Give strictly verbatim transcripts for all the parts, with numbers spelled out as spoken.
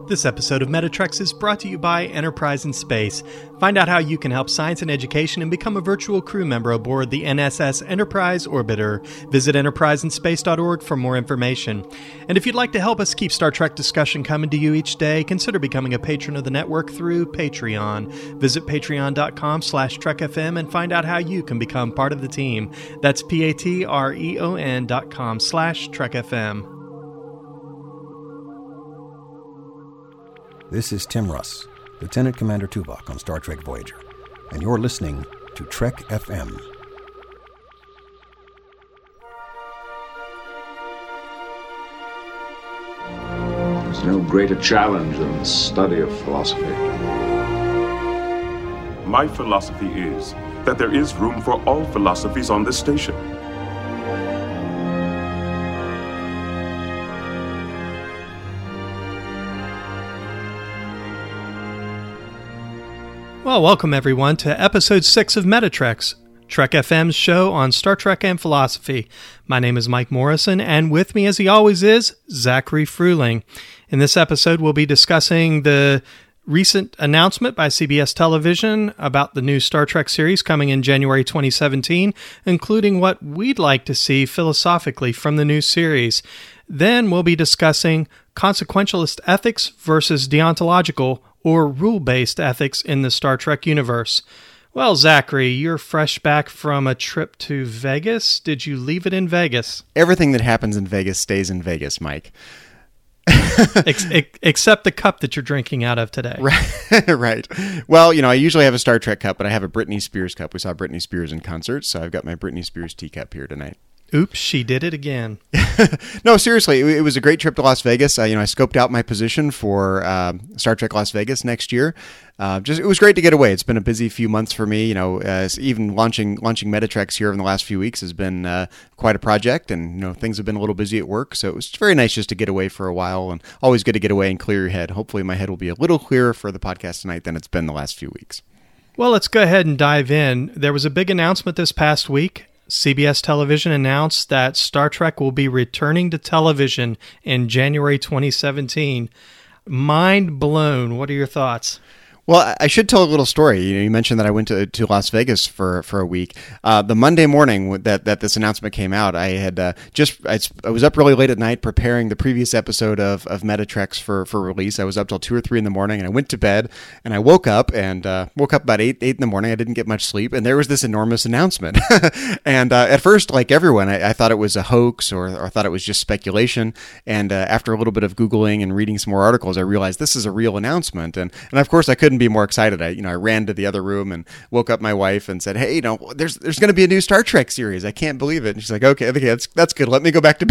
This episode of Metatrex is brought to you by Enterprise in Space. Find out how you can help science and education and become a virtual crew member aboard the N S S Enterprise Orbiter. Visit enterprise in space dot org for more information. And if you'd like to help us keep Star Trek discussion coming to you each day, consider becoming a patron of the network through Patreon. Visit patreon.com slash trekfm and find out how you can become part of the team. That's P-A-T-R-E-O-N dot com slash trekfm. This is Tim Russ, Lieutenant Commander Tuvok on Star Trek Voyager, and you're listening to Trek F M. There's no greater challenge than the study of philosophy. My philosophy is that there is room for all philosophies on this station. Well, welcome everyone to episode six of Metatrex, Trek F M's show on Star Trek and philosophy. My name is Mike Morrison, and with me, as he always is, Zachary Fruehling. In this episode, we'll be discussing the recent announcement by C B S Television about the new Star Trek series coming in January twenty seventeen, including what we'd like to see philosophically from the new series. Then we'll be discussing consequentialist ethics versus deontological or rule-based ethics in the Star Trek universe. Well, Zachary, you're fresh back from a trip to Vegas. Did you leave it in Vegas? Everything that happens in Vegas stays in Vegas, Mike. ex- ex- except the cup that you're drinking out of today. Right. right. Well, you know, I usually have a Star Trek cup, but I have a Britney Spears cup. We saw Britney Spears in concert, so I've got my Britney Spears teacup here tonight. Oops, she did it again. No, seriously, it, it was a great trip to Las Vegas. Uh, you know, I scoped out my position for uh, Star Trek Las Vegas next year. Uh, just it was great to get away. It's been a busy few months for me. You know, uh, even launching launching Metatrex here in the last few weeks has been uh, quite a project, and you know things have been a little busy at work. So it was very nice just to get away for a while, and always good to get away and clear your head. Hopefully, my head will be a little clearer for the podcast tonight than it's been the last few weeks. Well, let's go ahead and dive in. There was a big announcement this past week. C B S Television announced that Star Trek will be returning to television in January twenty seventeen. Mind blown. What are your thoughts? Well, I should tell a little story. You know, you mentioned that I went to, to Las Vegas for, for a week. Uh, the Monday morning that, that this announcement came out, I had uh, just I, I was up really late at night preparing the previous episode of of Metatrex for, for release. I was up till two or three in the morning, and I went to bed. And I woke up and uh, woke up about eight eight in the morning. I didn't get much sleep, and there was this enormous announcement. and uh, at first, like everyone, I, I thought it was a hoax or or thought it was just speculation. And uh, after a little bit of Googling and reading some more articles, I realized this is a real announcement. And and of course, I couldn't be more excited. I, you know, I ran to the other room and woke up my wife and said, "Hey, you know, there's there's going to be a new Star Trek series. I can't believe it." And she's like, "Okay, okay, that's that's good. Let me go back to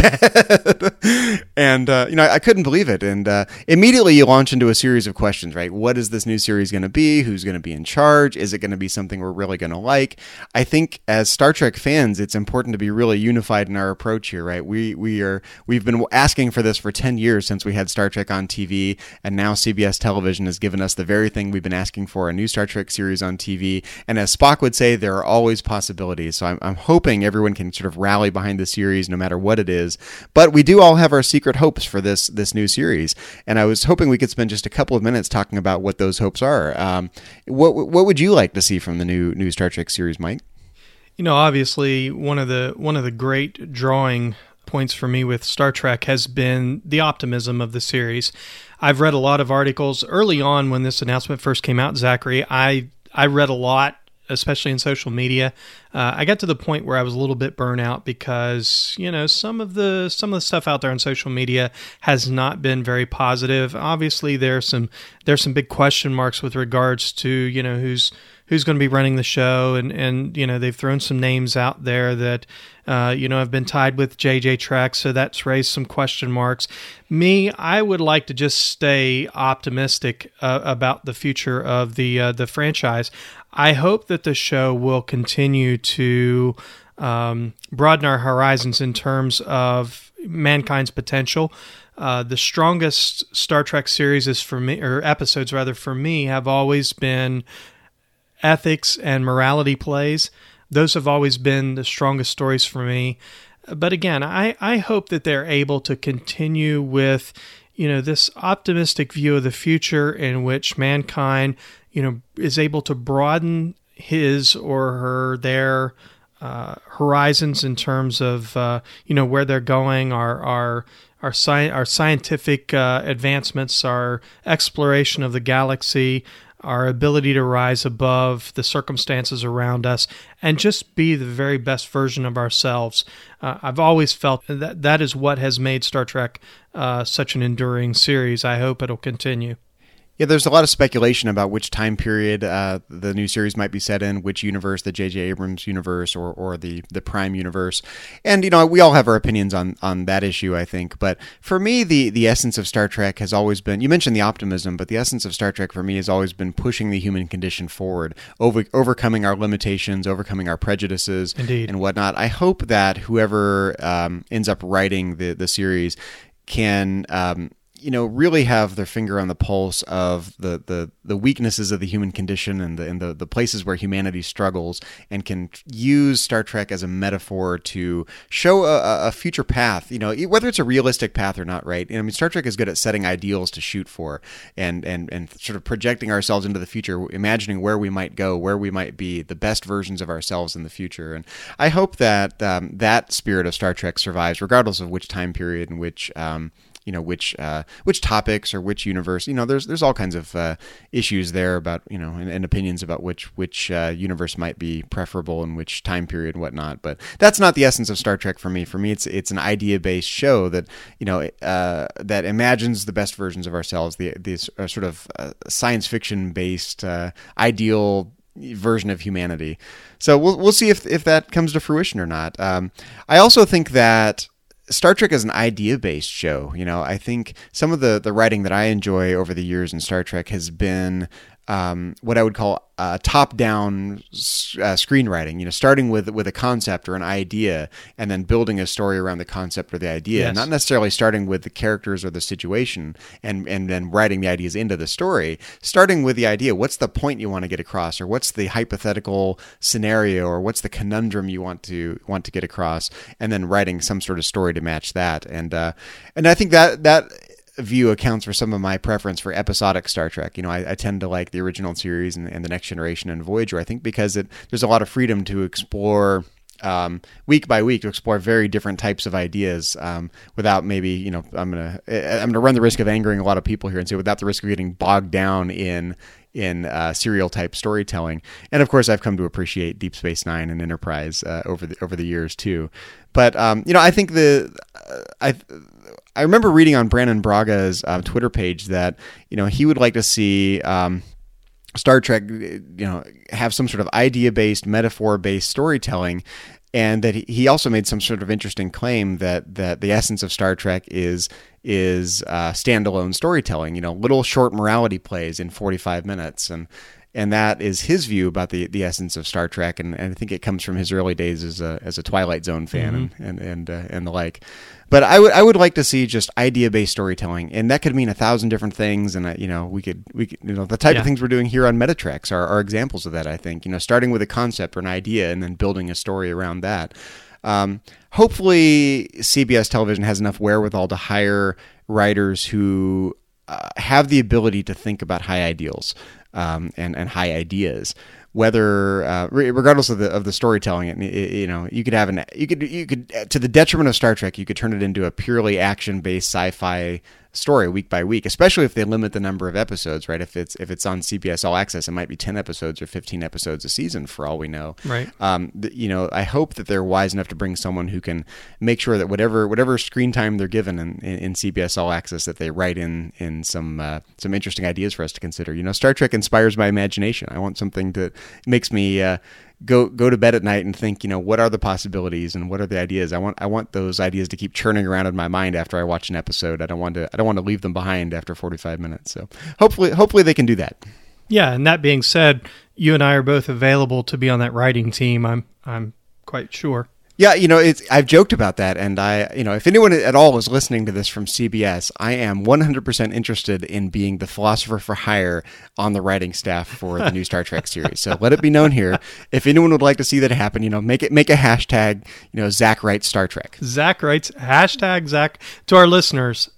bed." and uh, you know, I, I couldn't believe it. And uh, immediately you launch into a series of questions, right? What is this new series going to be? Who's going to be in charge? Is it going to be something we're really going to like? I think as Star Trek fans, it's important to be really unified in our approach here, right? We we are we've been asking for this for ten years since we had Star Trek on T V, and now C B S Television has given us the very thing we've been asking for, a new Star Trek series on T V. And as Spock would say, there are always possibilities. So I'm, I'm hoping everyone can sort of rally behind the series no matter what it is. But we do all have our secret hopes for this this new series. And I was hoping we could spend just a couple of minutes talking about what those hopes are. Um, what what would you like to see from the new new Star Trek series, Mike? You know, obviously, one of the one of the great drawing points for me with Star Trek has been the optimism of the series. I've read a lot of articles early on when this announcement first came out, Zachary. I I read a lot, especially in social media. Uh, I got to the point where I was a little bit burnt out because, you know, some of the some of the stuff out there on social media has not been very positive. Obviously, there's some there's some big question marks with regards to, you know, who's who's going to be running the show, and and you know they've thrown some names out there that uh, you know have been tied with J J Trek, so that's raised some question marks. Me, I would like to just stay optimistic uh, about the future of the uh, the franchise. I hope that the show will continue to um, broaden our horizons in terms of mankind's potential. Uh, the strongest Star Trek series is for me, or episodes rather, for me, have always been ethics and morality plays. Those have always been the strongest stories for me. But again, I, I hope that they're able to continue with, you know, this optimistic view of the future in which mankind, you know, is able to broaden his or her, their uh, horizons in terms of, uh, you know, where they're going, our, our, our, sci- our scientific uh, advancements, our exploration of the galaxy, our ability to rise above the circumstances around us and just be the very best version of ourselves. Uh, I've always felt that that is what has made Star Trek uh, such an enduring series. I hope it'll continue. Yeah, there's a lot of speculation about which time period uh, the new series might be set in, which universe, the J J Abrams universe or, or the, the Prime universe. And, you know, we all have our opinions on, on that issue, I think. But for me, the, the essence of Star Trek has always been, you mentioned the optimism, but the essence of Star Trek for me has always been pushing the human condition forward, over, overcoming our limitations, overcoming our prejudices Indeed. and whatnot. I hope that whoever um, ends up writing the, the series can... Um, you know, really have their finger on the pulse of the, the, the weaknesses of the human condition and the and the, the places where humanity struggles, and can use Star Trek as a metaphor to show a, a future path, you know, whether it's a realistic path or not, right? I mean, Star Trek is good at setting ideals to shoot for and, and, and sort of projecting ourselves into the future, imagining where we might go, where we might be, the best versions of ourselves in the future. And I hope that um, that spirit of Star Trek survives, regardless of which time period and which... Um, you know, which uh, which topics or which universe. You know, there's there's all kinds of uh, issues there about, you know, and, and opinions about which which uh, universe might be preferable and which time period and whatnot. But that's not the essence of Star Trek for me. For me, it's it's an idea-based show that, you know, uh, that imagines the best versions of ourselves, the this uh, sort of uh, science fiction-based uh, ideal version of humanity. So we'll we'll see if if that comes to fruition or not. Um, I also think that Star Trek is an idea-based show. You know, I think some of the, the writing that I enjoy over the years in Star Trek has been um, what I would call uh, top-down uh, screenwriting. You know, starting with with a concept or an idea, and then building a story around the concept or the idea. Yes. Not necessarily starting with the characters or the situation, and and then writing the ideas into the story. Starting with the idea, what's the point you want to get across, or what's the hypothetical scenario, or what's the conundrum you want to want to get across, and then writing some sort of story to match that. And uh, and I think that that. view accounts for some of my preference for episodic Star Trek. You know, I, I tend to like the original series and, and the Next Generation and Voyager, I think, because it there's a lot of freedom to explore um, week by week, to explore very different types of ideas um, without maybe, you know, I'm gonna I'm gonna run the risk of angering a lot of people here and say without the risk of getting bogged down in in uh, serial type storytelling. And of course, I've come to appreciate Deep Space Nine and Enterprise uh, over the over the years too. But um, you know, I think the uh, I. I remember reading on Brandon Braga's uh, Twitter page that, you know, he would like to see um, Star Trek, you know, have some sort of idea-based, metaphor-based storytelling, and that he also made some sort of interesting claim that that the essence of Star Trek is is uh, standalone storytelling. You know, little short morality plays in forty-five minutes, and and that is his view about the, the essence of Star Trek, and, and I think it comes from his early days as a as a Twilight Zone fan mm-hmm. and and and, uh, and the like. But I would I would like to see just idea based storytelling, and that could mean a thousand different things. And uh, you know, we could we could, you know, the type yeah. of things we're doing here on Metatrex are, are examples of that. I think, you know, starting with a concept or an idea and then building a story around that. Um, hopefully, C B S Television has enough wherewithal to hire writers who uh, have the ability to think about high ideals um, and and high ideas. Whether, uh, regardless of the of the storytelling, it, it, you know, you could have an you could you could to the detriment of Star Trek, you could turn it into a purely action based sci-fi story week by week, especially if they limit the number of episodes, right? If it's if it's on C B S All Access, it might be ten episodes or fifteen episodes a season for all we know. Right. Um, the, you know, I hope that they're wise enough to bring someone who can make sure that whatever whatever screen time they're given in, in, in C B S All Access, that they write in in some uh, some interesting ideas for us to consider. You know, Star Trek inspires my imagination. I want something that makes me uh, go go to bed at night and think, you know, what are the possibilities and what are the ideas? I want I want those ideas to keep churning around in my mind after I watch an episode. I don't want to I don't want to leave them behind after forty-five minutes. So hopefully hopefully they can do that. Yeah, and that being said, you and I are both available to be on that writing team. I'm I'm quite sure. Yeah, you know, it's, I've joked about that, and I, you know, if anyone at all is listening to this from C B S, I am one hundred percent interested in being the philosopher for hire on the writing staff for the new Star Trek series. So let it be known here, if anyone would like to see that happen, you know, make it make a hashtag, you know, Zach writes Star Trek. Zach writes hashtag Zach to our listeners.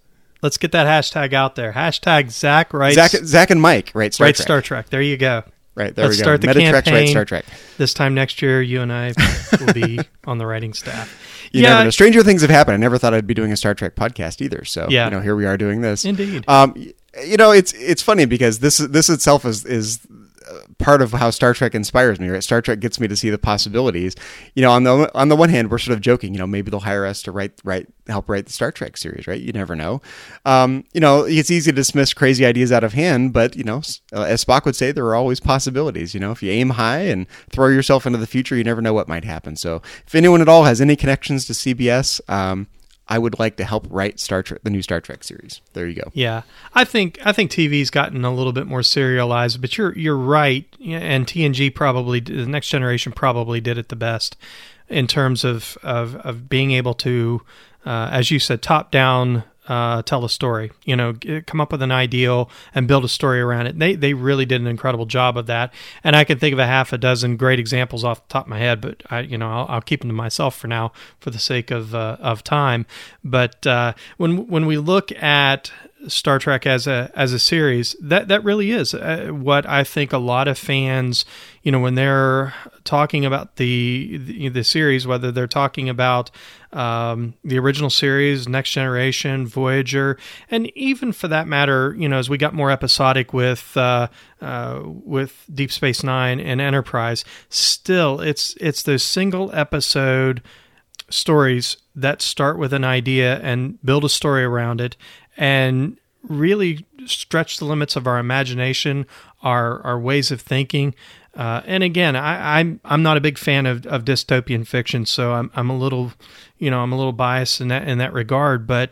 Let's get that hashtag out there. Hashtag Zach writes Zach, Zach and Mike write Star write Trek. Star Trek. There you go. Right, there Let's we go. start the Metatrex campaign. write Star Trek. This time next year, you and I will be on the writing staff. You yeah, never know. Stranger things have happened. I never thought I'd be doing a Star Trek podcast either. So, yeah. you know, here we are doing this. Indeed. Um, you know, it's it's funny because this this itself is is part of how Star Trek inspires me. Right? Star Trek gets me to see the possibilities. You know, on the on the one hand, we're sort of joking. You know, maybe they'll hire us to write write help write the Star Trek series. Right? You never know. Um, you know, it's easy to dismiss crazy ideas out of hand, but you know, as Spock would say, there are always possibilities. You know, if you aim high and throw yourself into the future, you never know what might happen. So, if anyone at all has any connections to C B S, um, I would like to help write Star Trek, the new Star Trek series. There you go. Yeah, I think I think T V's gotten a little bit more serialized, but you're you're right, and T N G probably, the Next Generation probably did it the best in terms of of, of being able to, uh, as you said, top down. Uh, tell a story, you know, come up with an ideal and build a story around it. They they really did an incredible job of that, and I can think of a half a dozen great examples off the top of my head. But I, you know, I'll, I'll keep them to myself for now, for the sake of uh, of time. But uh, when when we look at Star Trek as a as a series, that that really is uh, what I think a lot of fans, you know, when they're talking about the the, the series, whether they're talking about um, the original series, Next Generation, Voyager, and even for that matter, you know, as we got more episodic with uh, uh, with Deep Space Nine and Enterprise, still it's it's those single episode stories that start with an idea and build a story around it, and really stretch the limits of our imagination, our our ways of thinking. Uh, and again, I, I'm I'm not a big fan of, of dystopian fiction, so I'm I'm a little, you know, I'm a little biased in that in that regard. But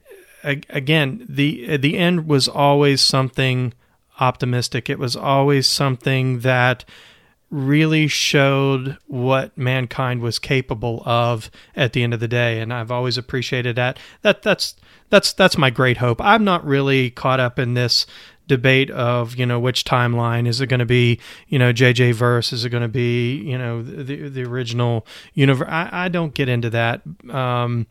again, the the end was always something optimistic. It was always something that really showed what mankind was capable of at the end of the day, and I've always appreciated that. That that's that's that's my great hope. I'm not really caught up in this debate of, you know, which timeline is it going to be, you know, J J verse, is it going to be, you know, the the original universe. I, I don't get into that um,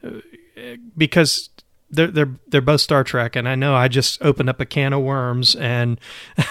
because they're they're they're both Star Trek, and I know I just opened up a can of worms, and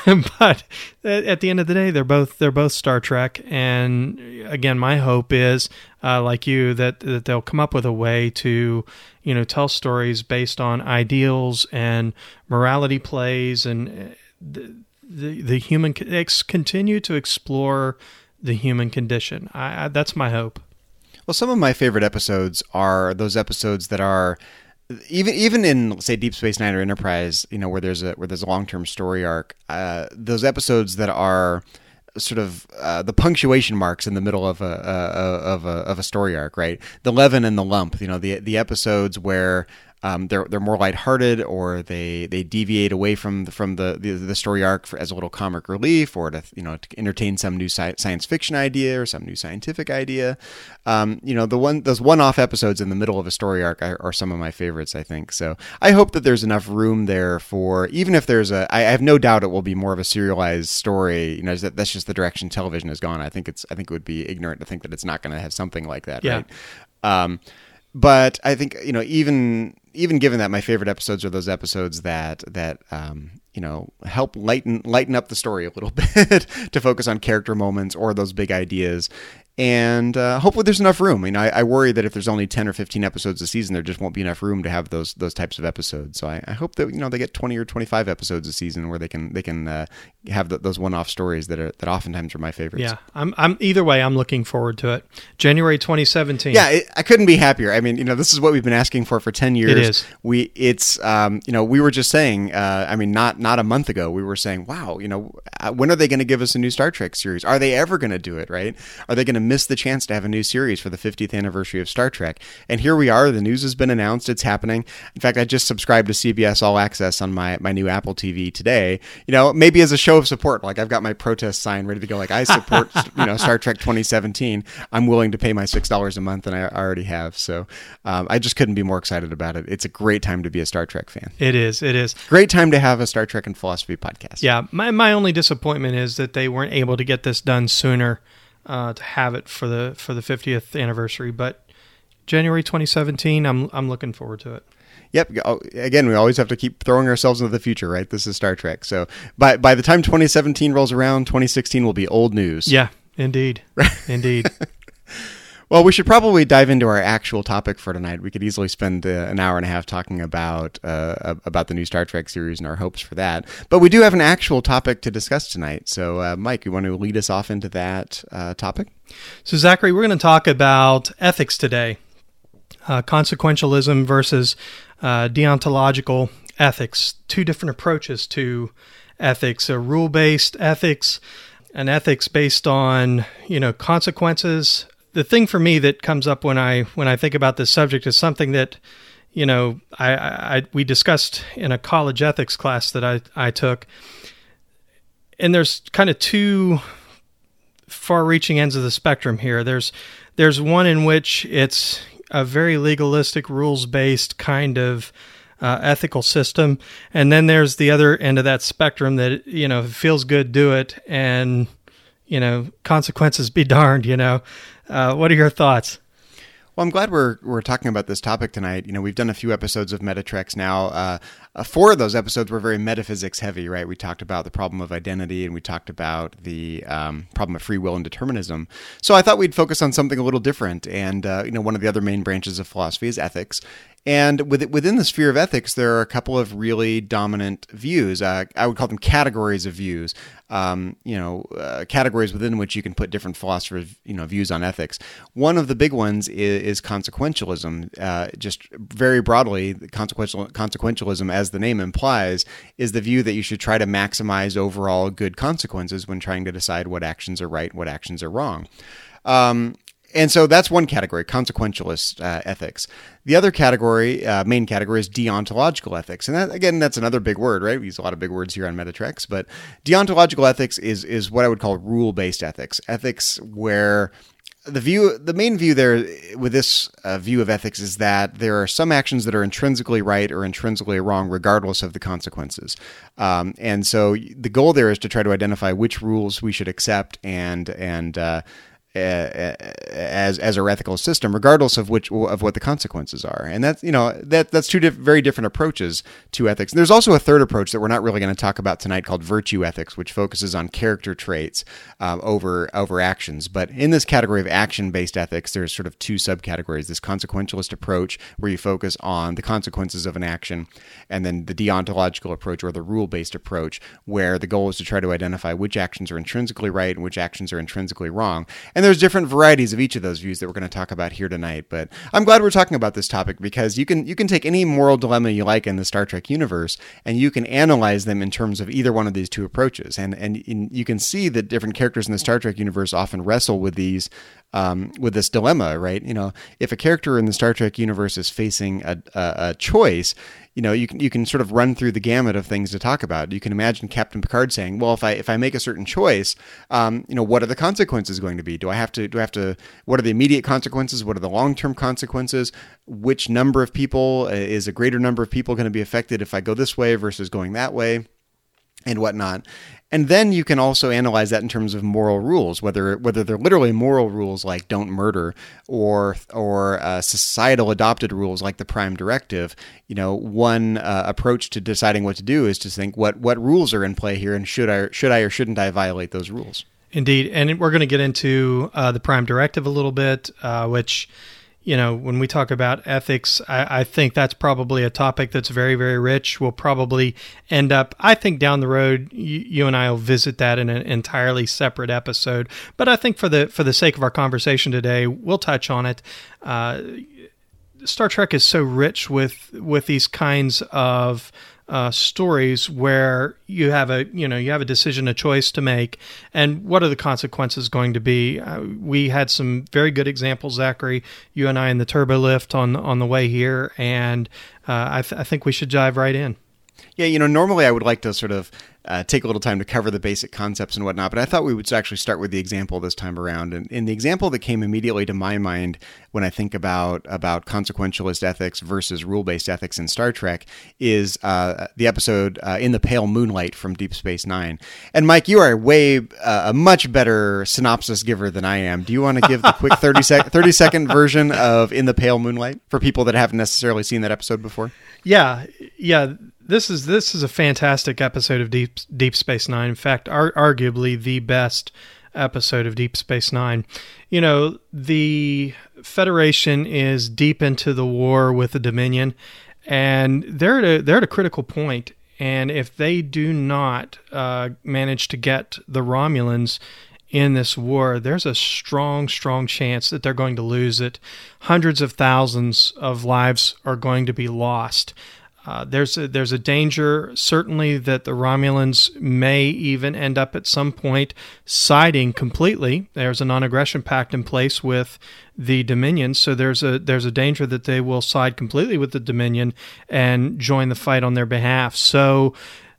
but at the end of the day, they're both they're both Star Trek. And again, my hope is, uh, like you, that that they'll come up with a way to, you know, tell stories based on ideals and morality plays, and the the, the human ex, continue to explore the human condition. I, I that's my hope. Well, some of my favorite episodes are those episodes that are. Even even in, say, Deep Space Nine or Enterprise, you know, where there's a where there's a long term story arc, uh, those episodes that are sort of uh, the punctuation marks in the middle of a, uh, of a of a story arc, right? The leaven and the lump, you know, the the episodes where um, they're they're more lighthearted, or they, they deviate away from the, from the, the, the story arc for, as a little comic relief, or to, you know, to entertain some new sci- science fiction idea or some new scientific idea. Um, you know, the one those one-off episodes in the middle of a story arc are, are some of my favorites, I think. So I hope that there's enough room there for, even if there's a, I, I have no doubt it will be more of a serialized story. You know, that that's just the direction television has gone. I think it's I think it would be ignorant to think that it's not going to have something like that, yeah. right? Um, but I think, you know, even even given that, my favorite episodes are those episodes that that um, you know, help lighten lighten up the story a little bit to focus on character moments or those big ideas. And uh, hopefully there's enough room. I mean, I, I worry that if there's only ten or fifteen episodes a season, there just won't be enough room to have those those types of episodes. So I, I hope that, you know, they get twenty or twenty-five episodes a season where they can they can uh, have the, those one-off stories that are that oftentimes are my favorites. Yeah, I'm I'm either way, I'm looking forward to it. January twenty seventeen. Yeah, it, I couldn't be happier. I mean, you know, this is what we've been asking for for ten years. It is. We it's um, you know, we were just saying, uh, I mean, not not a month ago, we were saying, wow, you know, when are they going to give us a new Star Trek series? Are they ever going to do it, right? Are they going to miss the chance to have a new series for the fiftieth anniversary of Star Trek? And here we are. The news has been announced. It's happening. In fact, I just subscribed to C B S All Access on my, my new Apple T V today. You know, maybe as a show of support. Like, I've got my protest sign ready to go. Like, I support you know Star Trek twenty seventeen. I'm willing to pay my six dollars a month, and I already have. So um, I just couldn't be more excited about it. It's a great time to be a Star Trek fan. It is. It is. Great time to have a Star Trek and philosophy podcast. Yeah. My my only disappointment is that they weren't able to get this done sooner. Uh, to have it for the for the fiftieth anniversary, but January twenty seventeen, I'm I'm looking forward to it. Yep. Again, we always have to keep throwing ourselves into the future, right? This is Star Trek. So by by the time twenty seventeen rolls around, twenty sixteen will be old news. Yeah, indeed. Indeed. Well, we should probably dive into our actual topic for tonight. We could easily spend uh, an hour and a half talking about uh, about the new Star Trek series and our hopes for that. But we do have an actual topic to discuss tonight. So, uh, Mike, you want to lead us off into that uh, topic? So, Zachary, we're going to talk about ethics today. Uh, consequentialism versus uh, deontological ethics. Two different approaches to ethics. A rule-based ethics, an ethics based on, you know, consequences. The thing for me that comes up when I when I think about this subject is something that, you know, I, I we discussed in a college ethics class that I, I took. And there's kind of two far-reaching ends of the spectrum here. There's there's one in which it's a very legalistic, rules-based kind of uh, ethical system, and then there's the other end of that spectrum that, you know, if it feels good, do it, and, you know, consequences be darned, you know. Uh, what are your thoughts? Well, I'm glad we're we're talking about this topic tonight. You know, we've done a few episodes of Metatreks now. Uh, uh, four of those episodes were very metaphysics heavy, right? We talked about the problem of identity, and we talked about the um, problem of free will and determinism. So I thought we'd focus on something a little different. And uh, you know, one of the other main branches of philosophy is ethics. And with, within the sphere of ethics, there are a couple of really dominant views. Uh, I would call them categories of views. Um, you know, uh, categories within which you can put different philosophers, you know, views on ethics. One of the big ones is, is consequentialism. Uh, just very broadly, consequential consequentialism, as the name implies, is the view that you should try to maximize overall good consequences when trying to decide what actions are right, what actions are wrong. Um, And so that's one category, consequentialist uh, ethics. The other category, uh, main category, is deontological ethics. And that, again, that's another big word, right? We use a lot of big words here on Metatreks. But deontological ethics is is what I would call rule-based ethics. Ethics where the view, the main view there with this uh, view of ethics is that there are some actions that are intrinsically right or intrinsically wrong, regardless of the consequences. Um, and so the goal there is to try to identify which rules we should accept and and uh, Uh, as as our ethical system, regardless of which of what the consequences are, and that's you know that that's two diff- very different approaches to ethics. And there's also a third approach that we're not really going to talk about tonight called virtue ethics, which focuses on character traits um, over over actions. But in this category of action-based ethics, there's sort of two subcategories: this consequentialist approach, where you focus on the consequences of an action, and then the deontological approach, or the rule-based approach, where the goal is to try to identify which actions are intrinsically right and which actions are intrinsically wrong. And there's different varieties of each of those views that we're going to talk about here tonight. But I'm glad we're talking about this topic because you can you can take any moral dilemma you like in the Star Trek universe and you can analyze them in terms of either one of these two approaches. And and you can see that different characters in the Star Trek universe often wrestle with these um, with this dilemma, right? You know, if a character in the Star Trek universe is facing a, a, a choice, you know, you can you can sort of run through the gamut of things to talk about. You can imagine Captain Picard saying, "Well, if I if I make a certain choice, um, you know, what are the consequences going to be? Do I have to do I have to? What are the immediate consequences? What are the long term consequences? Which number of people is a greater number of people going to be affected if I go this way versus going that way?" And whatnot. And then you can also analyze that in terms of moral rules, whether whether they're literally moral rules like don't murder, or or uh, societal adopted rules like the Prime Directive. You know, one uh, approach to deciding what to do is to think what what rules are in play here, and should I should I or shouldn't I violate those rules? Indeed, and we're going to get into uh, the Prime Directive a little bit, uh, which. You know, when we talk about ethics, I, I think that's probably a topic that's very, very rich. We'll probably end up, I think down the road, you, you and I will visit that in an entirely separate episode. But I think for the for the sake of our conversation today, we'll touch on it. Uh, Star Trek is so rich with with these kinds of uh, stories where you have a you know you have a decision, a choice to make, and what are the consequences going to be? Uh, we had some very good examples, Zachary, you and I, in the turbo lift on on the way here, and uh, I, th- I think we should dive right in. Yeah, you know, normally I would like to sort of uh, take a little time to cover the basic concepts and whatnot, but I thought we would actually start with the example this time around. And, and the example that came immediately to my mind when I think about about consequentialist ethics versus rule-based ethics in Star Trek is uh, the episode uh, In the Pale Moonlight from Deep Space Nine. And Mike, you are way uh, a much better synopsis giver than I am. Do you want to give the quick thirty, sec- thirty second version of In the Pale Moonlight for people that haven't necessarily seen that episode before? Yeah, yeah. This is this is a fantastic episode of Deep Deep Space Nine. In fact, ar- arguably the best episode of Deep Space Nine. You know, the Federation is deep into the war with the Dominion, and they're at a, they're at a critical point. And if they do not uh, manage to get the Romulans in this war, there's a strong, strong chance that they're going to lose it. Hundreds of thousands of lives are going to be lost. Uh, there's a, there's a danger, certainly, that the Romulans may even end up at some point siding completely. There's a non-aggression pact in place with the Dominion, so there's a there's a danger that they will side completely with the Dominion and join the fight on their behalf. So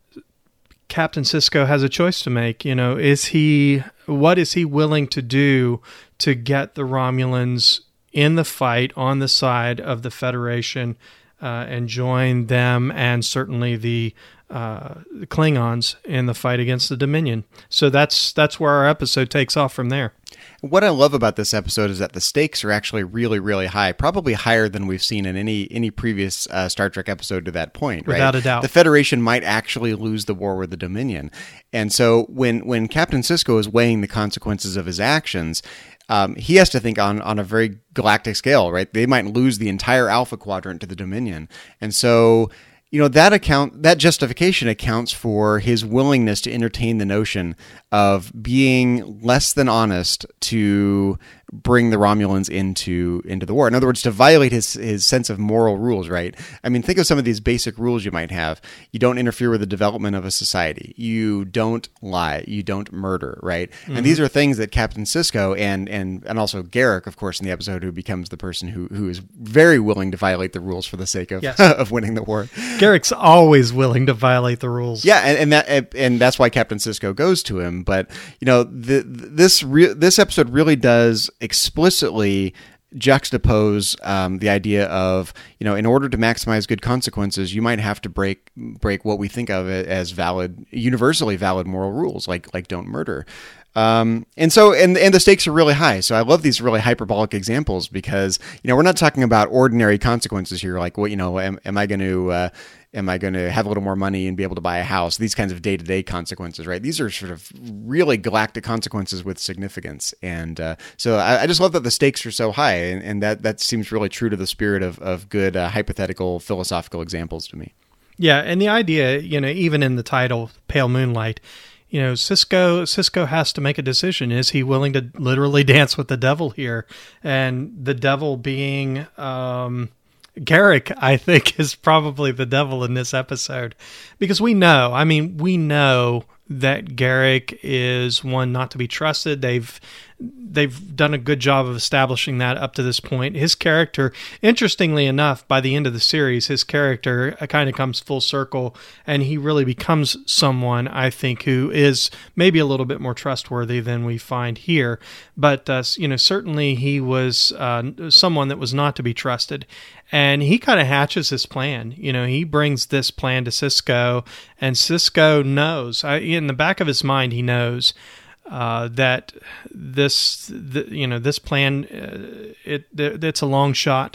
Captain Sisko has a choice to make. You know, is he what is he willing to do to get the Romulans in the fight on the side of the Federation? Uh, and join them and certainly the, uh, the Klingons in the fight against the Dominion. So that's that's where our episode takes off from there. What I love about this episode is that the stakes are actually really, really high, probably higher than we've seen in any any previous uh, Star Trek episode to that point. Right? Without a doubt. The Federation might actually lose the war with the Dominion. And so when, when Captain Sisko is weighing the consequences of his actions, Um, he has to think on, on a very galactic scale, right? They might lose the entire Alpha Quadrant to the Dominion. And so, you know, that account, that justification accounts for his willingness to entertain the notion of being less than honest to bring the Romulans into into the war. In other words, to violate his his sense of moral rules, right? I mean, think of some of these basic rules you might have. You don't interfere with the development of a society. You don't lie. You don't murder, right? Mm-hmm. And these are things that Captain Sisko and and and also Garak, of course, in the episode, who becomes the person who who is very willing to violate the rules for the sake of yes. of winning the war. Garak's always willing to violate the rules. Yeah, and, and that and that's why Captain Sisko goes to him. But you know, the, this re- this episode really does explicitly juxtapose um, the idea of, you know, in order to maximize good consequences, you might have to break break what we think of as valid, universally valid moral rules, like like don't murder. Um, and so, and, and the stakes are really high. So I love these really hyperbolic examples because, you know, we're not talking about ordinary consequences here. Like, what, you know, am, am I going to, uh, am I going to have a little more money and be able to buy a house? These kinds of day-to-day consequences, right? These are sort of really galactic consequences with significance. And, uh, so I, I just love that the stakes are so high, and, and that, that seems really true to the spirit of, of good, uh, hypothetical, philosophical examples to me. Yeah. And the idea, you know, even in the title, Pale Moonlight, you know, Sisko Sisko has to make a decision. Is he willing to literally dance with the devil here? And the devil being um, Garak, I think, is probably the devil in this episode. Because we know, I mean, we know that Garak is one not to be trusted. They've they've done a good job of establishing that up to this point. His character, interestingly enough, by the end of the series, his character kind of comes full circle, and he really becomes someone, I think, who is maybe a little bit more trustworthy than we find here. But, uh, you know, certainly he was uh, someone that was not to be trusted. And he kind of hatches his plan. You know, he brings this plan to Sisko, and Sisko knows, I, in the back of his mind, he knows uh, that this, the, you know, this plan, uh, it, it it's a long shot,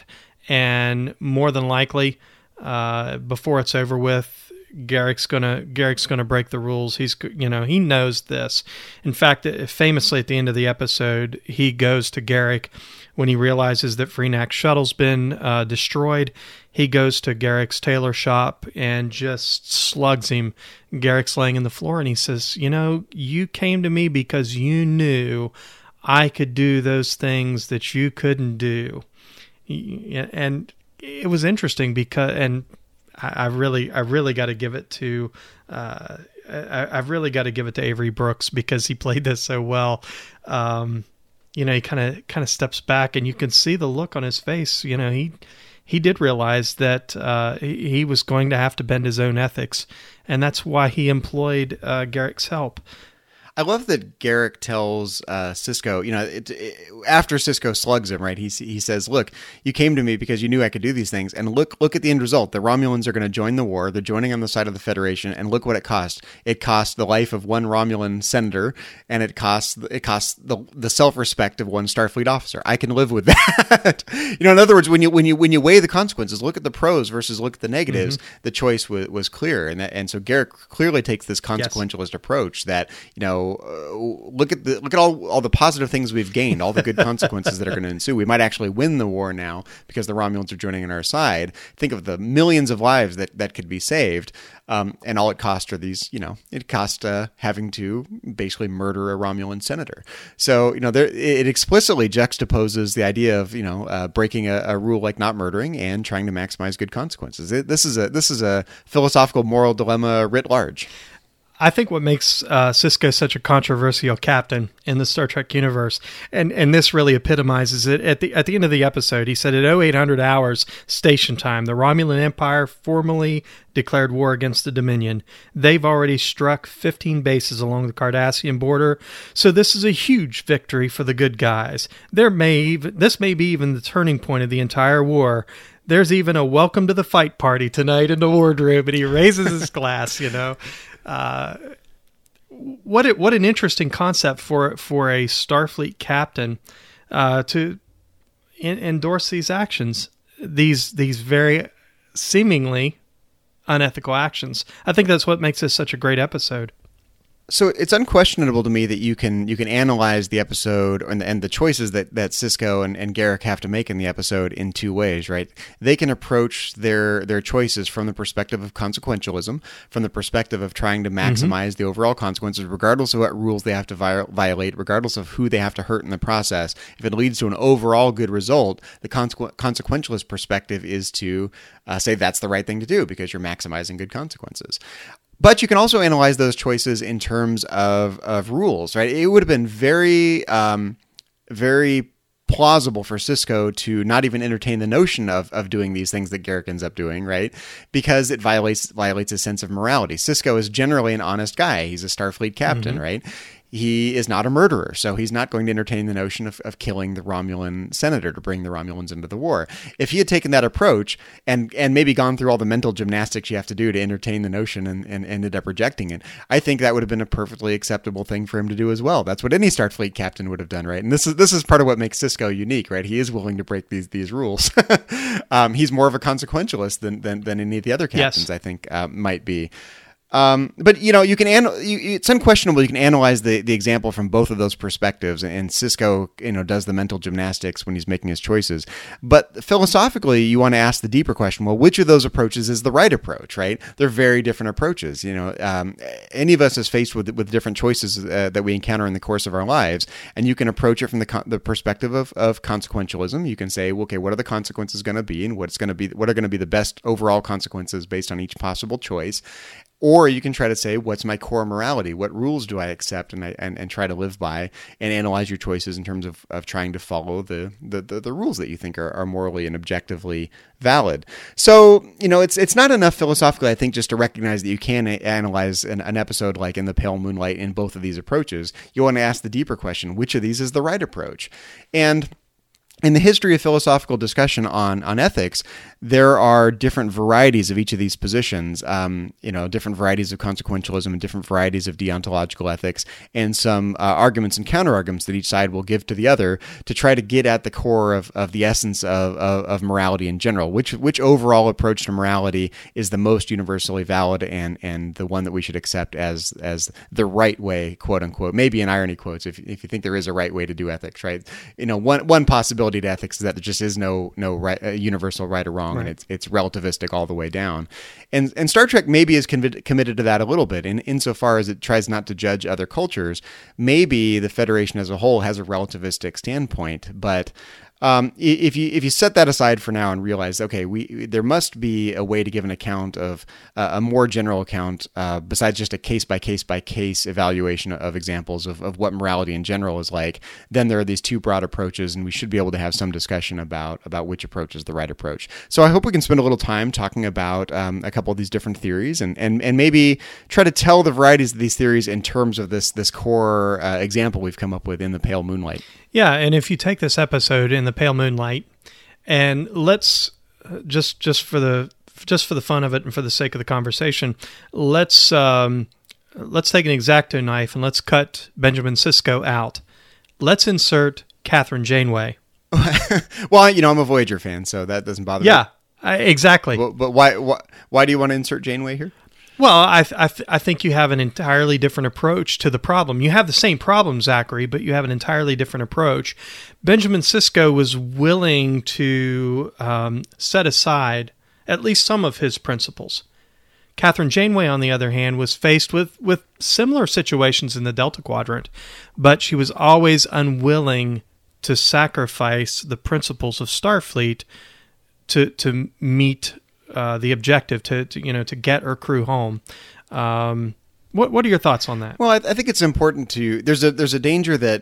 and more than likely, uh, before it's over with, Garak's gonna Garak's gonna break the rules. He's, you know, he knows this. In fact, famously at the end of the episode, he goes to Garak when he realizes that Freenak's shuttle's been uh, destroyed. He goes to Garak's tailor shop and just slugs him. Garak's laying on the floor, and he says, "You know, you came to me because you knew I could do those things that you couldn't do." And it was interesting because, and I really, I really got to give it to, uh, I, I've really got to give it to Avery Brooks because he played this so well. Um, you know, he kind of, kind of steps back, and you can see the look on his face. You know, he, he did realize that uh, he, he was going to have to bend his own ethics, and that's why he employed uh, Garrick's help. I love that Garrick tells uh, Sisko, you know, it, it, after Sisko slugs him, right, he he says, look, you came to me because you knew I could do these things, and look look at the end result. The Romulans are going to join the war. They're joining on the side of the Federation, and look what it cost. It cost the life of one Romulan senator, and it costs it costs the the self-respect of one Starfleet officer. I can live with that. You know, in other words, when you when you when you weigh the consequences, look at the pros versus look at the negatives, mm-hmm. the choice was, was clear, and that, and so Garrick clearly takes this consequentialist yes. approach that, you know, Uh, look at the look at all all the positive things we've gained, all the good consequences that are going to ensue. We might actually win the war now because the Romulans are joining on our side. Think of the millions of lives that, that could be saved, um, and all it cost are these. You know, it cost uh, having to basically murder a Romulan senator. So you know, there it explicitly juxtaposes the idea of you know uh, breaking a, a rule like not murdering and trying to maximize good consequences. It, this is a this is a philosophical moral dilemma writ large. I think what makes uh, Sisko such a controversial captain in the Star Trek universe, and, and this really epitomizes it, at the at the end of the episode, he said, at oh eight hundred hours station time, the Romulan Empire formally declared war against the Dominion. They've already struck fifteen bases along the Cardassian border, so this is a huge victory for the good guys. There may even, this may be even the turning point of the entire war. There's even a welcome to the fight party tonight in the wardrobe, and he raises his glass, you know. Uh, what it, what an interesting concept for for a Starfleet captain uh, to in, endorse these actions, these these very seemingly unethical actions. I think that's what makes this such a great episode. So it's unquestionable to me that you can you can analyze the episode and the, and the choices that, that Sisko and, and Garrick have to make in the episode in two ways, right? They can approach their their choices from the perspective of consequentialism, from the perspective of trying to maximize mm-hmm. the overall consequences, regardless of what rules they have to vi- violate, regardless of who they have to hurt in the process. If it leads to an overall good result, the consequ- consequentialist perspective is to uh, say that's the right thing to do because you're maximizing good consequences. But you can also analyze those choices in terms of, of rules, right? It would have been very, um, very plausible for Sisko to not even entertain the notion of, of doing these things that Garrick ends up doing, right? Because it violates violates his sense of morality. Sisko is generally an honest guy. He's a Starfleet captain, mm-hmm. right? He is not a murderer, so he's not going to entertain the notion of, of killing the Romulan senator to bring the Romulans into the war. If he had taken that approach and and maybe gone through all the mental gymnastics you have to do to entertain the notion and, and ended up rejecting it, I think that would have been a perfectly acceptable thing for him to do as well. That's what any Starfleet captain would have done, right? And this is this is part of what makes Sisko unique, right? He is willing to break these these rules. um, he's more of a consequentialist than than, than any of the other captains, yes. I think, uh, might be. Um, but, you know, you can, an- you, it's unquestionable you can analyze the, the example from both of those perspectives, and Sisko, you know, does the mental gymnastics when he's making his choices. But philosophically, you want to ask the deeper question, well, which of those approaches is the right approach, right? They're very different approaches. You know, um, any of us is faced with with different choices uh, that we encounter in the course of our lives, and you can approach it from the, con- the perspective of, of consequentialism. You can say, well, okay, what are the consequences going to be, and what's going to be, what are going to be the best overall consequences based on each possible choice? Or you can try to say, what's my core morality? What rules do I accept and I, and, and try to live by, and analyze your choices in terms of, of trying to follow the, the, the, the rules that you think are, are morally and objectively valid. So, you know, it's it's not enough philosophically, I think, just to recognize that you can a- analyze an, an episode like In the Pale Moonlight in both of these approaches. You want to ask the deeper question, which of these is the right approach? And in the history of philosophical discussion on, on ethics, there are different varieties of each of these positions, um, you know, different varieties of consequentialism and different varieties of deontological ethics, and some uh, arguments and counter-arguments that each side will give to the other to try to get at the core of, of the essence of, of, of morality in general. Which which overall approach to morality is the most universally valid and, and the one that we should accept as as the right way, quote unquote, maybe in irony quotes, if if you think there is a right way to do ethics, right? You know, one one possibility to ethics is that there just is no no right, uh, universal right or wrong, right. And it's it's relativistic all the way down. And and Star Trek maybe is conv- committed to that a little bit, in insofar as it tries not to judge other cultures. Maybe the Federation as a whole has a relativistic standpoint, but Um, if you if you set that aside for now and realize, okay, we there must be a way to give an account of uh, a more general account uh, besides just a case by case by case evaluation of examples of, of what morality in general is like, then there are these two broad approaches, and we should be able to have some discussion about about which approach is the right approach. So I hope we can spend a little time talking about um, a couple of these different theories, and, and and maybe try to tell the varieties of these theories in terms of this this core uh, example we've come up with in The Pale Moonlight. Yeah, and if you take this episode in The Pale Moonlight, and let's just just for the just for the fun of it and for the sake of the conversation, let's um, let's take an X-Acto knife and let's cut Benjamin Sisko out. Let's insert Catherine Janeway. Well, you know, I'm a Voyager fan, so that doesn't bother yeah, me. Yeah, exactly. But, but why, why why do you want to insert Janeway here? Well, I th- I, th- I think you have an entirely different approach to the problem. You have the same problem, Zachary, but you have an entirely different approach. Benjamin Sisko was willing to um, set aside at least some of his principles. Catherine Janeway, on the other hand, was faced with, with similar situations in the Delta Quadrant, but she was always unwilling to sacrifice the principles of Starfleet to to meet Uh, the objective to, to you know to get her crew home. Um, what what are your thoughts on that? Well, I, I think it's important to there's a there's a danger that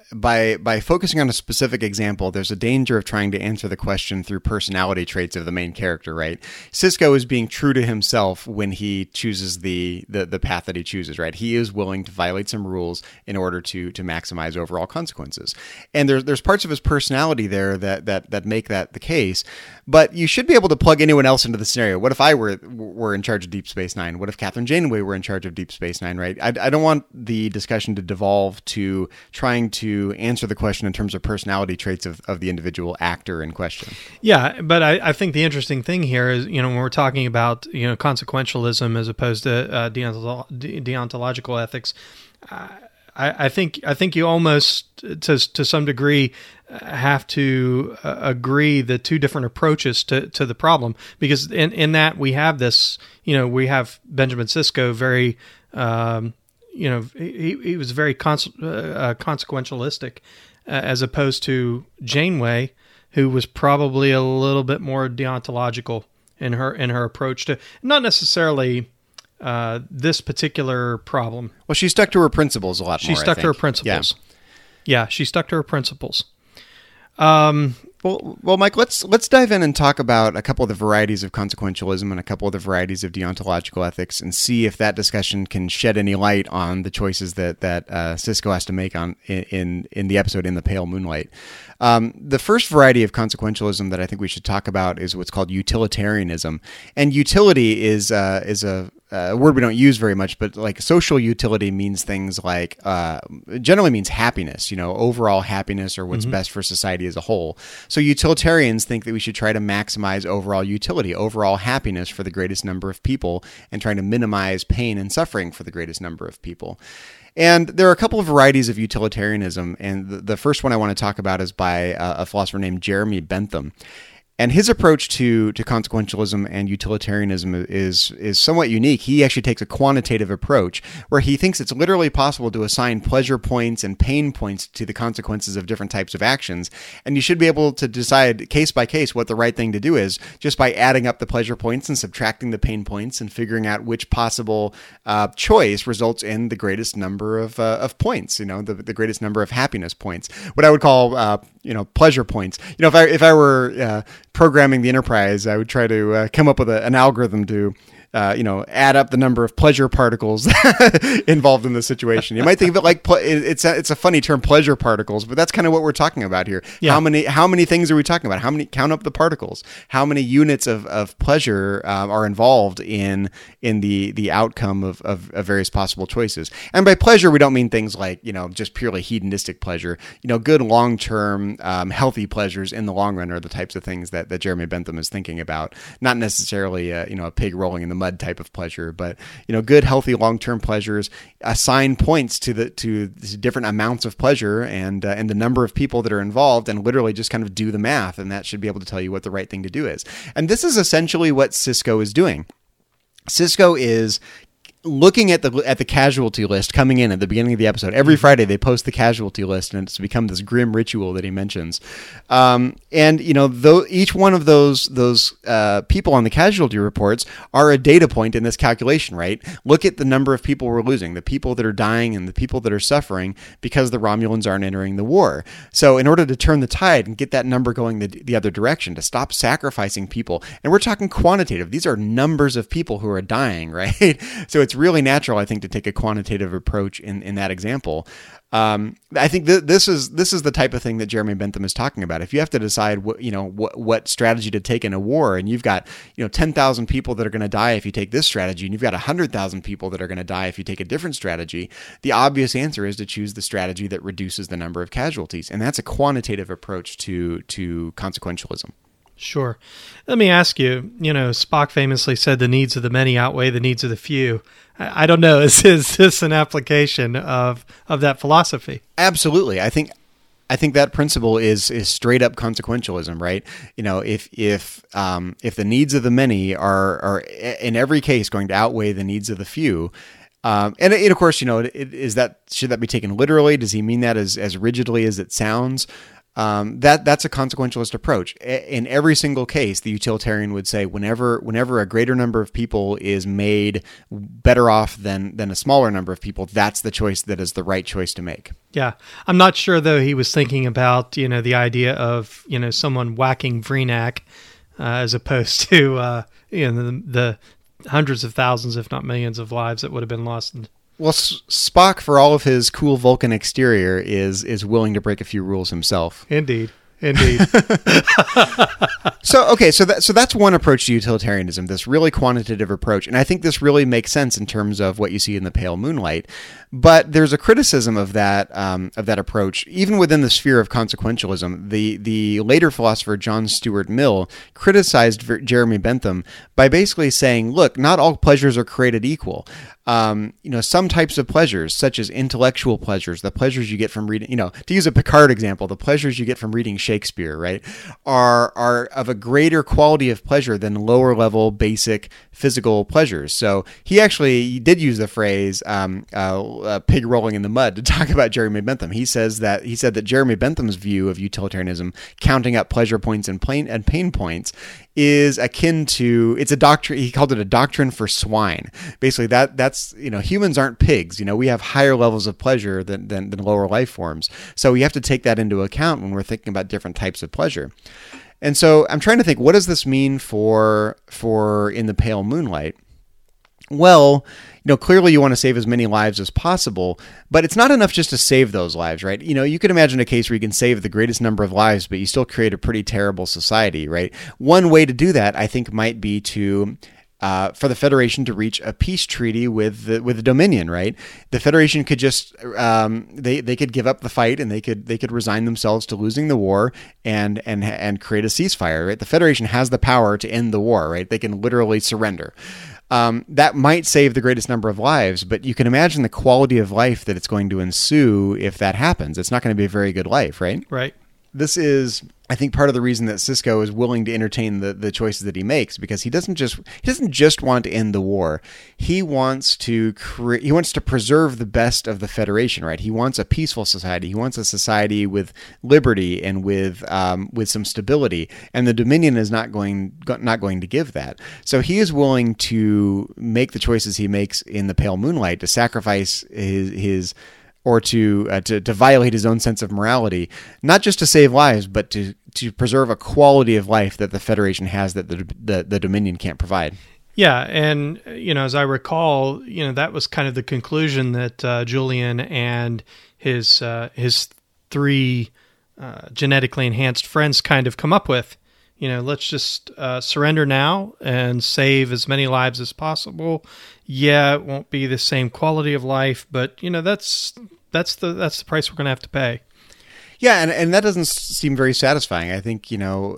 by by focusing on a specific example, there's a danger of trying to answer the question through personality traits of the main character. Right? Sisko is being true to himself when he chooses the the, the path that he chooses. Right? He is willing to violate some rules in order to to maximize overall consequences. And there's there's parts of his personality there that that that make that the case. But you should be able to plug anyone else into the scenario. What if I were were in charge of Deep Space Nine? What if Catherine Janeway were in charge of Deep Space Nine, right? I, I don't want the discussion to devolve to trying to answer the question in terms of personality traits of, of the individual actor in question. Yeah, but I, I think the interesting thing here is, you know, when we're talking about, you know, consequentialism as opposed to uh, deontolo- de- deontological ethics, uh, I, I think I think you almost, to to some degree, have to uh, agree the two different approaches to, to the problem, because in, in that we have this, you know, we have Benjamin Sisko very, um, you know, he, he was very cons- uh, consequentialistic uh, as opposed to Janeway, who was probably a little bit more deontological in her in her approach to not necessarily uh, this particular problem. Well, she stuck to her principles a lot she more. She stuck I to her think. principles. Yeah. yeah, she stuck to her principles. Um, well, well, Mike, let's let's dive in and talk about a couple of the varieties of consequentialism and a couple of the varieties of deontological ethics, and see if that discussion can shed any light on the choices that that uh, Sisko has to make on in in the episode in The Pale Moonlight. Um, the first variety of consequentialism that I think we should talk about is what's called utilitarianism, and utility is uh, is a a word we don't use very much, but like social utility means things like, uh, generally means happiness, you know, overall happiness or what's mm-hmm. best for society as a whole. So utilitarians think that we should try to maximize overall utility, overall happiness for the greatest number of people, and trying to minimize pain and suffering for the greatest number of people. And there are a couple of varieties of utilitarianism, and the, the first one I want to talk about is by uh, a philosopher named Jeremy Bentham. And his approach to, to consequentialism and utilitarianism is is somewhat unique. He actually takes a quantitative approach where he thinks it's literally possible to assign pleasure points and pain points to the consequences of different types of actions. And you should be able to decide case by case what the right thing to do is just by adding up the pleasure points and subtracting the pain points and figuring out which possible uh, choice results in the greatest number of uh, of points, you know, the, the greatest number of happiness points. What I would call, uh, you know, pleasure points. You know, if I, if I were... Uh, programming the Enterprise, I would try to uh, come up with a, an algorithm to, uh, you know, add up the number of pleasure particles involved in the situation. You might think of it like ple- it's a, it's a funny term, pleasure particles, but that's kind of what we're talking about here. Yeah. How many how many things are we talking about? How many? Count up the particles. How many units of, of pleasure um, are involved in in the the outcome of, of, of various possible choices? And by pleasure, we don't mean things like, you know, just purely hedonistic pleasure. You know, good long term, um, healthy pleasures in the long run are the types of things that, that Jeremy Bentham is thinking about. Not necessarily, uh, you know, a pig rolling in the mud type of pleasure, but, you know, good, healthy, long-term pleasures. Assign points to the to different amounts of pleasure and uh, and the number of people that are involved, and literally just kind of do the math, and that should be able to tell you what the right thing to do is. And this is essentially what Sisko is doing. Sisko is looking at the at the casualty list coming in at the beginning of the episode, every Friday they post the casualty list, and it's become this grim ritual that he mentions. Um, and you know, though each one of those those uh, people on the casualty reports are a data point in this calculation, right? Look at the number of people we're losing, the people that are dying, and the people that are suffering because the Romulans aren't entering the war. So, in order to turn the tide and get that number going the, the other direction, to stop sacrificing people, and we're talking quantitative; these are numbers of people who are dying, right? So it's really natural, I think, to take a quantitative approach in, in that example. Um, I think th- this is this is the type of thing that Jeremy Bentham is talking about. If you have to decide what you know what what strategy to take in a war, and you've got you know ten thousand people that are going to die if you take this strategy, and you've got a hundred thousand people that are going to die if you take a different strategy, the obvious answer is to choose the strategy that reduces the number of casualties, and that's a quantitative approach to to consequentialism. Sure. Let me ask you, you know, Spock famously said the needs of the many outweigh the needs of the few. I, I don't know, is, is this an application of of that philosophy? Absolutely. I think I think that principle is is straight up consequentialism, right? You know, if if um, if the needs of the many are are in every case going to outweigh the needs of the few, Um, and, and of course, you know, it, is that should that be taken literally? Does he mean that as as rigidly as it sounds? Um, that that's a consequentialist approach. In every single case, the utilitarian would say, whenever whenever a greater number of people is made better off than than a smaller number of people, that's the choice that is the right choice to make. Yeah, I'm not sure though he was thinking about you know the idea of you know someone whacking Vreenak uh, as opposed to uh, you know the, the hundreds of thousands, if not millions, of lives that would have been lost. In- Well, S- Spock, for all of his cool Vulcan exterior, is is willing to break a few rules himself. Indeed, indeed. So okay, so that so that's one approach to utilitarianism, this really quantitative approach, and I think this really makes sense in terms of what you see in The Pale Moonlight. But there's a criticism of that um, of that approach, even within the sphere of consequentialism. The the later philosopher John Stuart Mill criticized Ver- Jeremy Bentham by basically saying, "Look, not all pleasures are created equal. Um, you know, some types of pleasures, such as intellectual pleasures, the pleasures you get from reading, you know, to use a Picard example, the pleasures you get from reading Shakespeare, right, are are of a greater quality of pleasure than lower level, basic physical pleasures." So he actually he did use the phrase um, uh, uh, "pig rolling in the mud" to talk about Jeremy Bentham. He says that he said that Jeremy Bentham's view of utilitarianism, counting up pleasure points and pain and pain points, is akin to it's a doctrine. He called it a doctrine for swine. Basically, that that's you know humans aren't pigs. You know we have higher levels of pleasure than, than than lower life forms. So we have to take that into account when we're thinking about different types of pleasure. And so I'm trying to think, what does this mean for for in The Pale Moonlight? Well, you know, clearly you want to save as many lives as possible, but it's not enough just to save those lives, right? You know, you could imagine a case where you can save the greatest number of lives, but you still create a pretty terrible society, right? One way to do that, I think, might be to Uh, for the Federation to reach a peace treaty with the, with the Dominion, right? The Federation could just um, they they could give up the fight and they could they could resign themselves to losing the war and and and create a ceasefire, right? The Federation has the power to end the war, right? They can literally surrender. Um, that might save the greatest number of lives, but you can imagine the quality of life that it's going to ensue if that happens. It's not going to be a very good life, right? Right. This is, I think, part of the reason that Sisko is willing to entertain the, the choices that he makes, because he doesn't just he doesn't just want to end the war. He wants to create. He wants to preserve the best of the Federation, right? He wants a peaceful society. He wants a society with liberty and with um, with some stability. And the Dominion is not going not going to give that. So he is willing to make the choices he makes in The Pale Moonlight, to sacrifice his his. or to, uh, to to violate his own sense of morality, not just to save lives, but to, to preserve a quality of life that the Federation has that the, the the Dominion can't provide. Yeah, and you know, as I recall, you know, that was kind of the conclusion that uh, Julian and his uh, his three uh, genetically enhanced friends kind of come up with. You know, let's just uh, surrender now and save as many lives as possible. Yeah, it won't be the same quality of life, but you know, that's that's the that's the price we're going to have to pay. Yeah, and, and that doesn't seem very satisfying. I think, you know,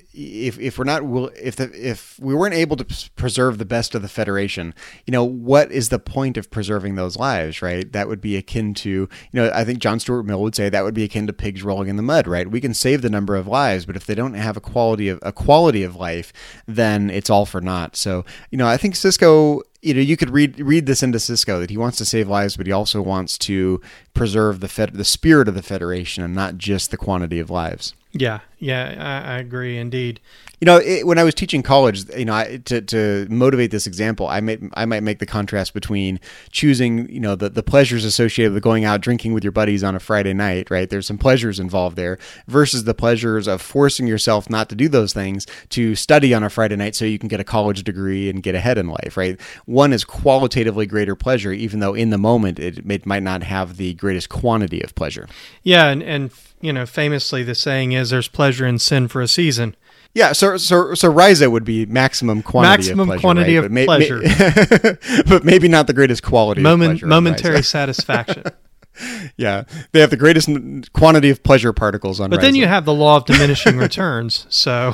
if if we're not if the if we weren't able to preserve the best of the Federation, you know, what is the point of preserving those lives, right? That would be akin to, you know, I think John Stuart Mill would say that would be akin to pigs rolling in the mud, right? We can save the number of lives, but if they don't have a quality of a quality of life, then it's all for naught. So, you know, I think Sisko you know, you could read read this into Sisko, that he wants to save lives, but he also wants to preserve the fed, the spirit of the Federation, and not just the quantity of lives. Yeah, yeah, I, I agree, indeed. You know, it, when I was teaching college, you know, I, to to motivate this example, I might I might make the contrast between choosing, you know, the, the pleasures associated with going out drinking with your buddies on a Friday night, right? There's some pleasures involved there, versus the pleasures of forcing yourself not to do those things, to study on a Friday night so you can get a college degree and get ahead in life, right? One is qualitatively greater pleasure, even though in the moment it, it might not have the greatest quantity of pleasure. Yeah, and and you know, famously the saying is, "There's pleasure in sin for a season." Yeah, so so so Ryza would be maximum quantity maximum of pleasure, quantity right? of but may, pleasure, may, but maybe not the greatest quality. Moment, of pleasure. momentary satisfaction. Yeah, they have the greatest quantity of pleasure particles on. But Ryza. then you have the law of diminishing returns. So,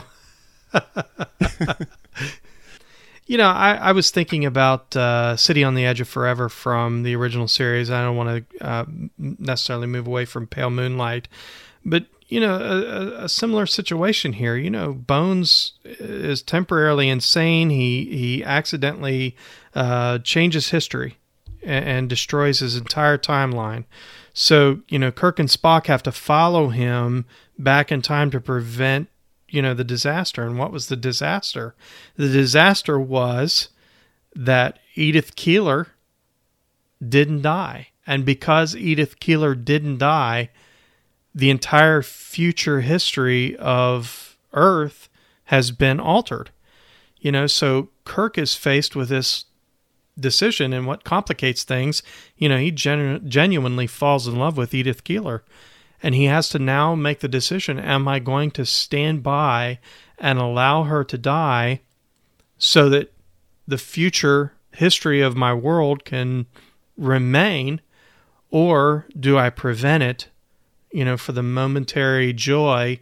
you know, I, I was thinking about uh, City on the Edge of Forever from the original series. I don't want to uh, necessarily move away from Pale Moonlight, but you know, a, a similar situation here. You know, Bones is temporarily insane. He he accidentally uh, changes history and, and destroys his entire timeline. So, you know, Kirk and Spock have to follow him back in time to prevent, you know, the disaster. And what was the disaster? The disaster was that Edith Keeler didn't die. And because Edith Keeler didn't die, the entire future history of Earth has been altered. You know, so Kirk is faced with this decision, and what complicates things, you know, he genu- genuinely falls in love with Edith Keeler, and he has to now make the decision, am I going to stand by and allow her to die so that the future history of my world can remain, or do I prevent it, you know, for the momentary joy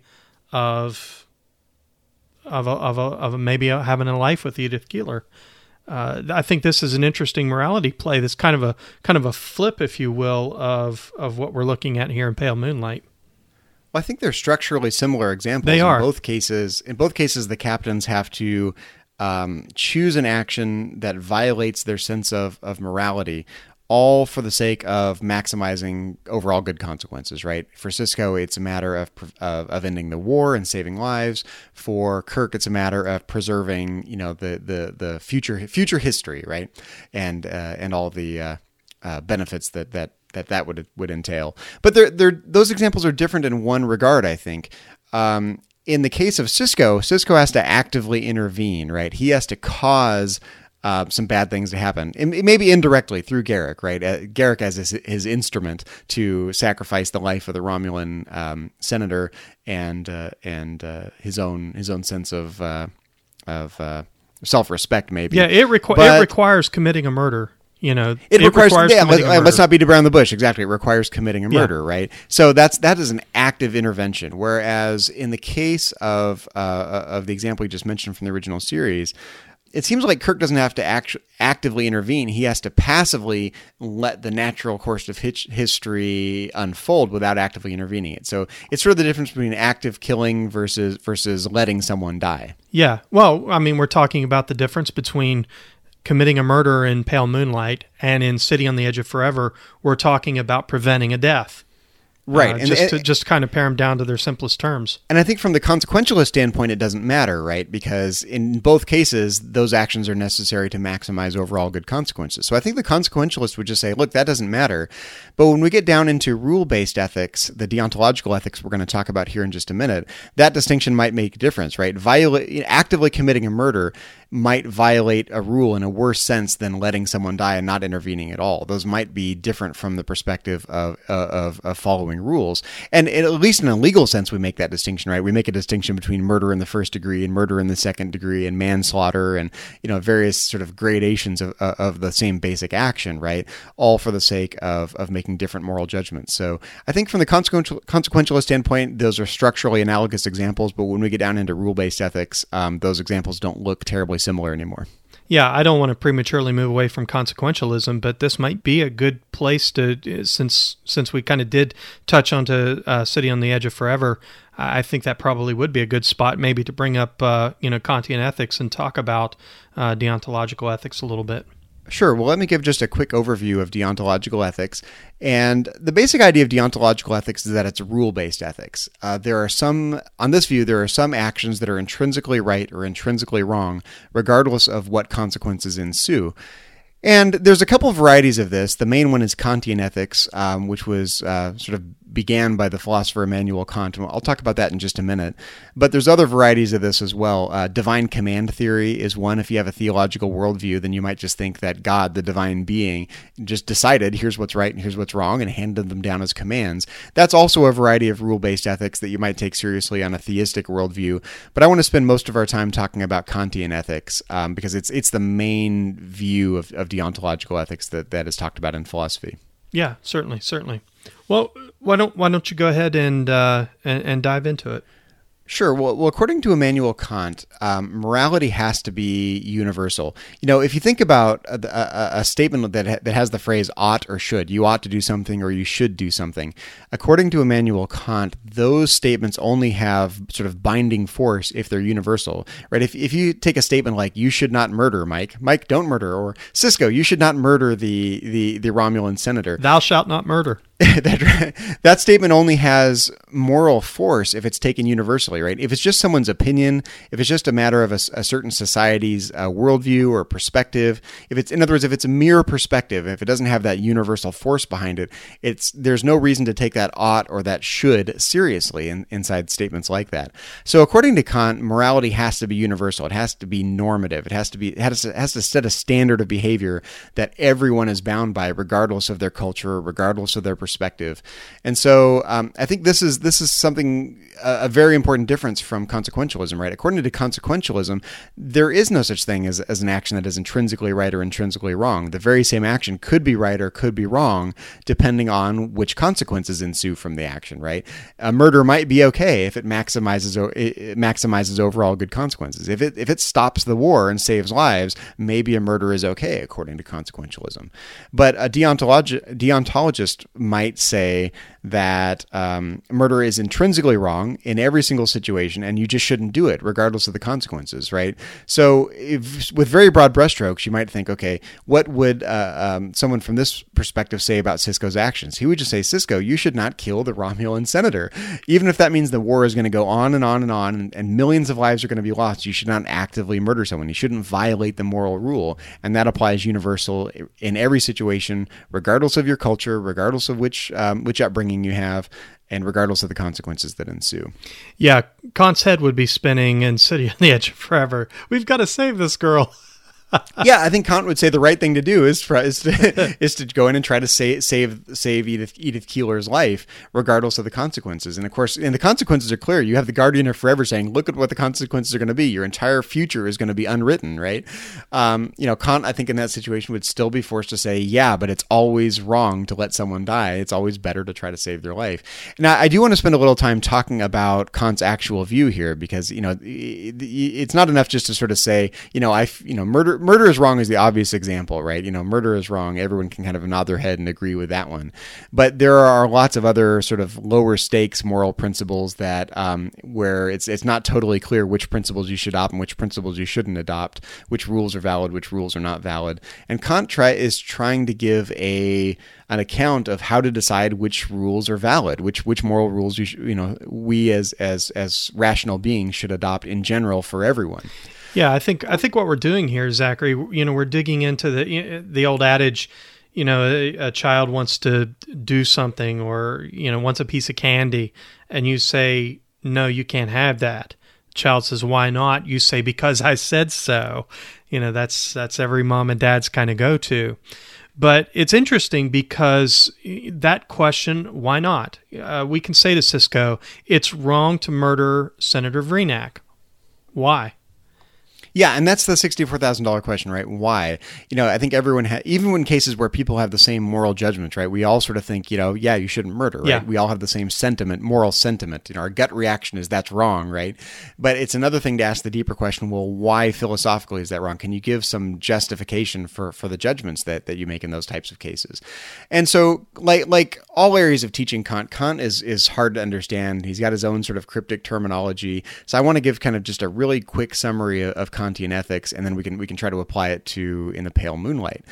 of of a, of a, of a, maybe having a life with Edith Keeler? Uh, I think this is an interesting morality play. That's kind of a kind of a flip, if you will, of of what we're looking at here in Pale Moonlight. Well, I think they're structurally similar examples. They are. In both cases, in both cases, the captains have to um, choose an action that violates their sense of, of morality, all for the sake of maximizing overall good consequences, right? For Sisko, it's a matter of, of of ending the war and saving lives. For Kirk, it's a matter of preserving, you know, the the the future future history, right? And uh, and all the uh, uh, benefits that that that that would would entail. But they're, they're, those examples are different in one regard, I think. Um, in the case of Sisko, Sisko has to actively intervene, right? He has to cause Uh, some bad things to happen, and maybe indirectly through Garak, right? Uh, Garak as his, his instrument to sacrifice the life of the Romulan um, senator and uh, and uh, his own his own sense of uh, of uh, self-respect, maybe. Yeah, it, requ- but it requires committing a murder. You know, it, it requires. requires yeah, let's, let's not beat around the bush. Exactly, it requires committing a murder, yeah. right? So that's that is an active intervention. Whereas in the case of uh, of the example you just mentioned from the original series, it seems like Kirk doesn't have to act- actively intervene. He has to passively let the natural course of his- history unfold without actively intervening it. So it's sort of the difference between active killing versus versus letting someone die. Yeah. Well, I mean, we're talking about the difference between committing a murder in Pale Moonlight and in City on the Edge of Forever. We're talking about preventing a death. Right. Uh, and, just and, to just kind of pare them down to their simplest terms. And I think from the consequentialist standpoint, it doesn't matter, right? Because in both cases, those actions are necessary to maximize overall good consequences. So I think the consequentialist would just say, look, that doesn't matter. But when we get down into rule-based ethics, the deontological ethics we're going to talk about here in just a minute, that distinction might make a difference, right? Viola- actively committing a murder might violate a rule in a worse sense than letting someone die and not intervening at all. Those might be different from the perspective of of, of following rules. And at least in a legal sense, we make that distinction, right? We make a distinction between murder in the first degree and murder in the second degree and manslaughter and, you know, various sort of gradations of of the same basic action, right? All for the sake of of making different moral judgments. So I think from the consequential consequentialist standpoint, those are structurally analogous examples, but when we get down into rule-based ethics, um, those examples don't look terribly similar anymore. Yeah, I don't want to prematurely move away from consequentialism, but this might be a good place to, since since we kind of did touch onto uh, City on the Edge of Forever, I think that probably would be a good spot maybe to bring up uh, you know, Kantian ethics and talk about uh, deontological ethics a little bit. Sure. Well, let me give just a quick overview of deontological ethics. And the basic idea of deontological ethics is that it's rule-based ethics. Uh, there are some, on this view, there are some actions that are intrinsically right or intrinsically wrong, regardless of what consequences ensue. And there's a couple of varieties of this. The main one is Kantian ethics, um, which was uh, sort of began by the philosopher Immanuel Kant. I'll talk about that in just a minute. But there's other varieties of this as well. Uh, divine command theory is one. If you have a theological worldview, then you might just think that God, the divine being, just decided here's what's right and here's what's wrong and handed them down as commands. That's also a variety of rule-based ethics that you might take seriously on a theistic worldview. But I want to spend most of our time talking about Kantian ethics um, because it's it's the main view of, of deontological ethics that, that is talked about in philosophy. Yeah, certainly, certainly. Well, why don't why don't you go ahead and uh, and, and dive into it? Sure. Well, well, according to Immanuel Kant, um, morality has to be universal. You know, if you think about a, a, a statement that ha- that has the phrase ought or should, you ought to do something or you should do something. According to Immanuel Kant, those statements only have sort of binding force if they're universal, right? If if you take a statement like "you should not murder Mike," Mike, don't murder, or Cisco, you should not murder the the the Romulan senator. Thou shalt not murder. that, that statement only has moral force if it's taken universally, right? If it's just someone's opinion, if it's just a matter of a, a certain society's uh, worldview or perspective, if it's, in other words, if it's a mere perspective, if it doesn't have that universal force behind it, it's there's no reason to take that ought or that should seriously in, inside statements like that. So according to Kant, morality has to be universal. It has to be normative. It has to be it has to, it has to set a standard of behavior that everyone is bound by, regardless of their culture, regardless of their perspective. Perspective. And so um, I think this is this is something, a, a very important difference from consequentialism, right? According to consequentialism, there is no such thing as, as an action that is intrinsically right or intrinsically wrong. The very same action could be right or could be wrong, depending on which consequences ensue from the action, right? A murder might be okay if it maximizes it maximizes overall good consequences. If it if it stops the war and saves lives, maybe a murder is okay, according to consequentialism. But a deontolog- deontologist might say that um, murder is intrinsically wrong in every single situation, and you just shouldn't do it, regardless of the consequences, right? So if, with very broad brushstrokes, you might think, okay, what would uh, um, someone from this perspective say about Cisco's actions? He would just say, Cisco, you should not kill the Romulan senator. Even if that means the war is going to go on and on and on, and, and millions of lives are going to be lost, you should not actively murder someone. You shouldn't violate the moral rule, and that applies universal in every situation, regardless of your culture, regardless of which um, which upbringing you have, and regardless of the consequences that ensue. Yeah, Kant's head would be spinning and sitting on the edge forever. We've got to save this girl. Yeah, I think Kant would say the right thing to do is try, is to is to go in and try to save save save Edith Edith Keeler's life, regardless of the consequences. And of course, and the consequences are clear. You have the Guardian of Forever saying, "Look at what the consequences are going to be. Your entire future is going to be unwritten." Right? Um, you know, Kant, I think in that situation would still be forced to say, "Yeah, but it's always wrong to let someone die. It's always better to try to save their life." Now, I do want to spend a little time talking about Kant's actual view here, because you know, it's not enough just to sort of say, you know, I, you know, murder. Murder is wrong is the obvious example, right? You know, murder is wrong. Everyone can kind of nod their head and agree with that one. But there are lots of other sort of lower stakes moral principles that um, where it's it's not totally clear which principles you should adopt and which principles you shouldn't adopt, which rules are valid, which rules are not valid. And Kant try, is trying to give a an account of how to decide which rules are valid, which which moral rules you sh- you know we as as as rational beings should adopt in general for everyone. Yeah, I think I think what we're doing here, Zachary, you know, we're digging into the the old adage, you know, a, a child wants to do something, or you know, wants a piece of candy, and you say, no, you can't have that. The child says, why not? You say, because I said so. You know, that's that's every mom and dad's kind of go-to. But it's interesting because that question, why not? Uh, we can say to Cisco, it's wrong to murder Senator Vreenak. Why? Yeah, and that's the sixty-four thousand dollars question, right? Why? You know, I think everyone, ha- even in cases where people have the same moral judgments, right? We all sort of think, you know, yeah, you shouldn't murder, right? Yeah. We all have the same sentiment, moral sentiment. You know, our gut reaction is that's wrong, right? But it's another thing to ask the deeper question, well, why philosophically is that wrong? Can you give some justification for, for the judgments that, that you make in those types of cases? And so, like like all areas of teaching Kant, Kant is, is hard to understand. He's got his own sort of cryptic terminology. So I want to give kind of just a really quick summary of, of Kant Kantian ethics, and then we can we can try to apply it to In the Pale Moonlight.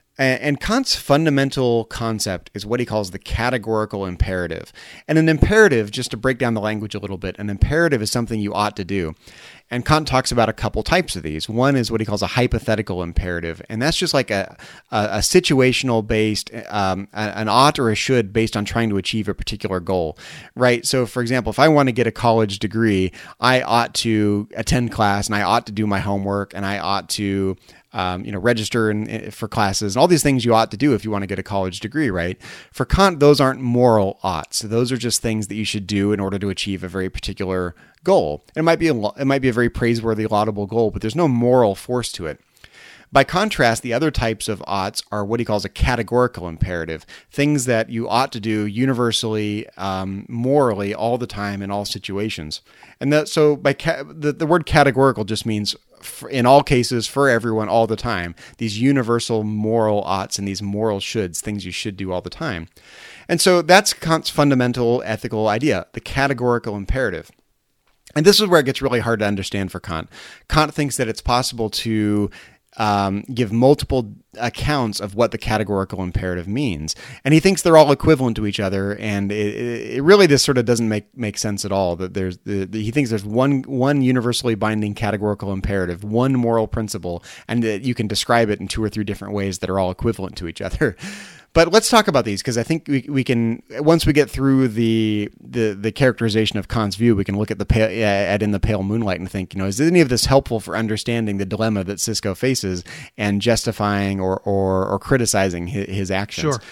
And Kant's fundamental concept is what he calls the categorical imperative. And an imperative, just to break down the language a little bit, an imperative is something you ought to do. And Kant talks about a couple types of these. One is what he calls a hypothetical imperative, and that's just like a, a, a situational based, um, an ought or a should based on trying to achieve a particular goal, right? So, for example, if I want to get a college degree, I ought to attend class, and I ought to do my homework, and I ought to Um, you know, register in, in, for classes, and all these things you ought to do if you want to get a college degree, right? For Kant, those aren't moral oughts. Those are just things that you should do in order to achieve a very particular goal. It might be a, it might be a very praiseworthy, laudable goal, but there's no moral force to it. By contrast, the other types of oughts are what he calls a categorical imperative, things that you ought to do universally, um, morally, all the time, in all situations. And that, so by ca- the, the word categorical just means in all cases, for everyone, all the time, these universal moral oughts and these moral shoulds, things you should do all the time. And so that's Kant's fundamental ethical idea, the categorical imperative. And this is where it gets really hard to understand for Kant. Kant thinks that it's possible to Um, give multiple accounts of what the categorical imperative means. And he thinks they're all equivalent to each other, and it, it really this sort of doesn't make, make sense at all. That there's the, the, he thinks there's one one universally binding categorical imperative, one moral principle, and that you can describe it in two or three different ways that are all equivalent to each other. But let's talk about these, because I think we we can, once we get through the, the the characterization of Kant's view, we can look at the pale, at In the Pale Moonlight and think, you know, is any of this helpful for understanding the dilemma that Sisko faces and justifying or or, or criticizing his, his actions? Sure.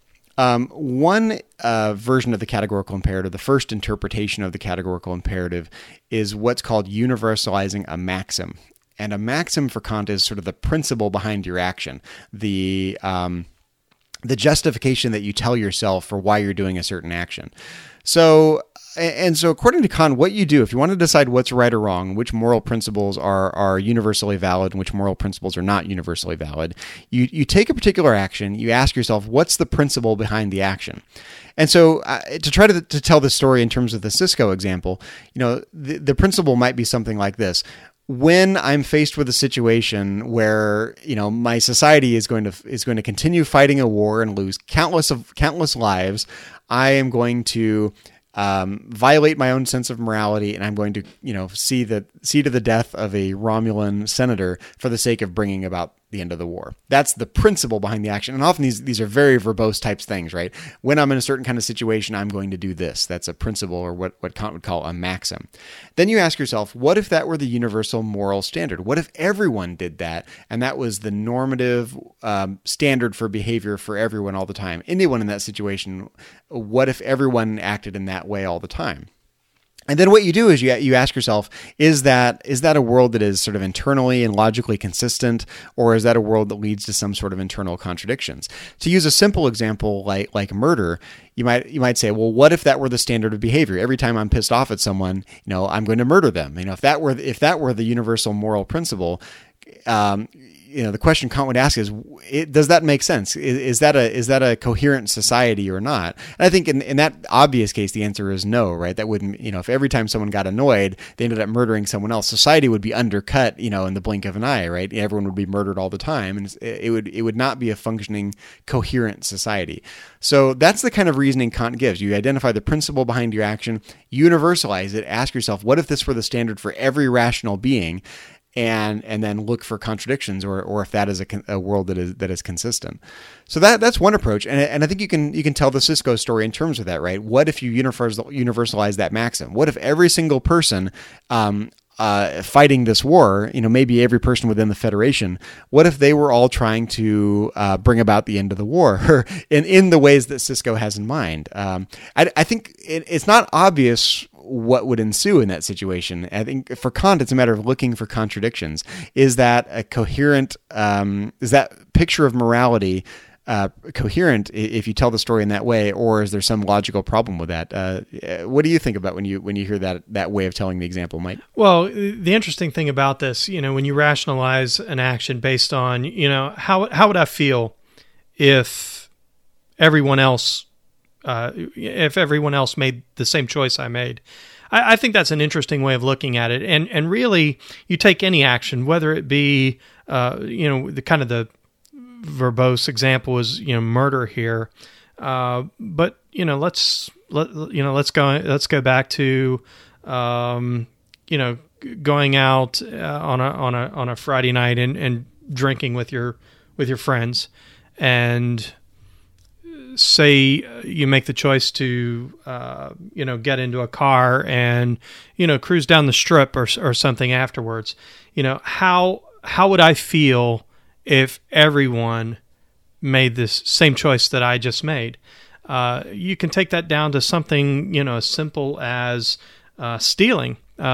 Um, one uh, version of the categorical imperative, the first interpretation of the categorical imperative, is what's called universalizing a maxim. And a maxim for Kant is sort of the principle behind your action, the um, the justification that you tell yourself for why you're doing a certain action. So, and so according to Kant, what you do, if you want to decide what's right or wrong, which moral principles are, are universally valid and which moral principles are not universally valid, you, you take a particular action, you ask yourself, what's the principle behind the action? And so uh, to try to, to tell the story in terms of the Sisko example, you know, the, the principle might be something like this. When I'm faced with a situation where, you know, my society is going to is going to continue fighting a war and lose countless of countless lives, I am going to um, violate my own sense of morality, and I'm going to, you know, see the see to the death of a Romulan senator for the sake of bringing about the end of the war. That's the principle behind the action. And often these these are very verbose types things, right? When I'm in a certain kind of situation, I'm going to do this. That's a principle, or what, what Kant would call a maxim. Then you ask yourself, what if that were the universal moral standard? What if everyone did that, and that was the normative um, standard for behavior for everyone all the time? Anyone in that situation, what if everyone acted in that way all the time? And then what you do is you you ask yourself, is that is that a world that is sort of internally and logically consistent, or is that a world that leads to some sort of internal contradictions? To use a simple example like like murder, you might you might say, well, what if that were the standard of behavior? Every time I'm pissed off at someone, you know, I'm going to murder them. You know, if that were if that were the universal moral principle, um, you know, the question Kant would ask is, it, does that make sense? Is, is that a is that a coherent society or not? And I think in, in that obvious case, the answer is no, right? That wouldn't, you know, if every time someone got annoyed, they ended up murdering someone else, society would be undercut, you know, in the blink of an eye, right? Everyone would be murdered all the time, and it would it would not be a functioning, coherent society. So that's the kind of reasoning Kant gives. You identify the principle behind your action, universalize it, ask yourself, what if this were the standard for every rational being? And and then look for contradictions, or or if that is a, a world that is that is consistent. So that that's one approach, and and I think you can you can tell the Sisko story in terms of that, right? What if you universal, universalize that maxim? What if every single person um, uh, fighting this war, you know, maybe every person within the Federation, what if they were all trying to uh, bring about the end of the war in in the ways that Sisko has in mind? Um, I, I think it, it's not obvious what would ensue in that situation. I think for Kant, it's a matter of looking for contradictions. Is that a coherent, um, is that picture of morality uh, coherent if you tell the story in that way, or is there some logical problem with that? Uh, what do you think about when you when you hear that that way of telling the example, Mike? Well, the interesting thing about this, you know, when you rationalize an action based on, you know, how how would I feel if everyone else Uh, if everyone else made the same choice I made, I, I think that's an interesting way of looking at it. And and really, you take any action, whether it be, uh, you know, the kind of the verbose example is, you know, murder here. Uh, but you know, let's let you know, let's go let's go back to, um, you know, going out uh, on a on a on a Friday night and, and drinking with your with your friends, and say you make the choice to uh, you know get into a car and you know cruise down the strip or or something afterwards. You know, how how would I feel if everyone made this same choice that I just made? Uh, you can take that down to something, you know, as simple as uh, stealing.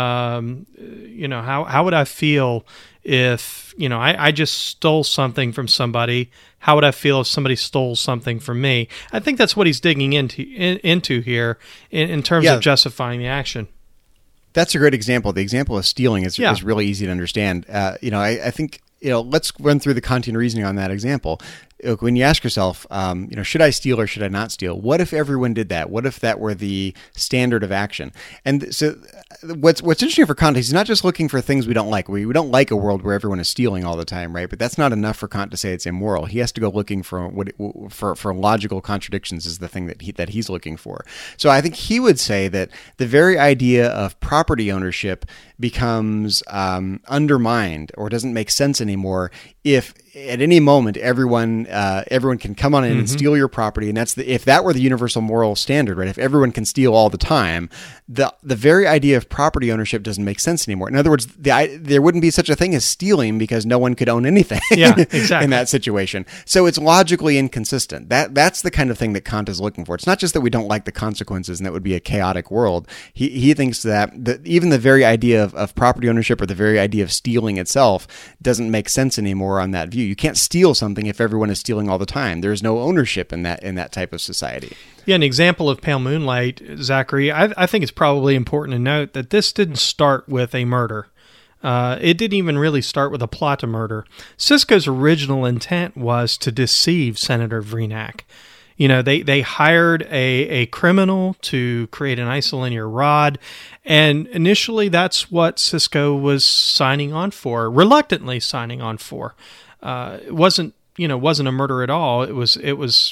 Um, you know, how how would I feel if, you know, I, I just stole something from somebody? How would I feel if somebody stole something from me? I think that's what he's digging into in, into here in, in terms yeah. of justifying the action. That's a great example. The example of stealing is, yeah. is really easy to understand. Uh, you know, I, I think, you know, let's run through the Kantian reasoning on that example. When you ask yourself, um, you know, should I steal or should I not steal? What if everyone did that? What if that were the standard of action? And so what's what's interesting for Kant is he's not just looking for things we don't like. We, we don't like a world where everyone is stealing all the time, right? But that's not enough for Kant to say it's immoral. He has to go looking for what for for logical contradictions is the thing that he that he's looking for. So I think he would say that the very idea of property ownership becomes um, undermined or doesn't make sense anymore if at any moment everyone uh, everyone can come on in mm-hmm. and steal your property, and that's the if that were the universal moral standard, right? If everyone can steal all the time, the the very idea of property ownership doesn't make sense anymore. In other words, the I, there wouldn't be such a thing as stealing because no one could own anything. Yeah, exactly. In that situation, so it's logically inconsistent. That that's the kind of thing that Kant is looking for. It's not just that we don't like the consequences and that would be a chaotic world. He he thinks that the, even the very idea of, of property ownership or the very idea of stealing itself doesn't make sense anymore on that view. You can't steal something if everyone is stealing all the time. There's no ownership in that in that type of society. Yeah, an example of Pale Moonlight, Zachary, I, I think it's probably important to note that this didn't start with a murder. Uh, it didn't even really start with a plot to murder. Sisko's original intent was to deceive Senator Vreenak. You know, they, they hired a, a criminal to create an isolinear rod, and initially that's what Sisko was signing on for, reluctantly signing on for. Uh, it wasn't, you know, wasn't a murder at all. It was, it was,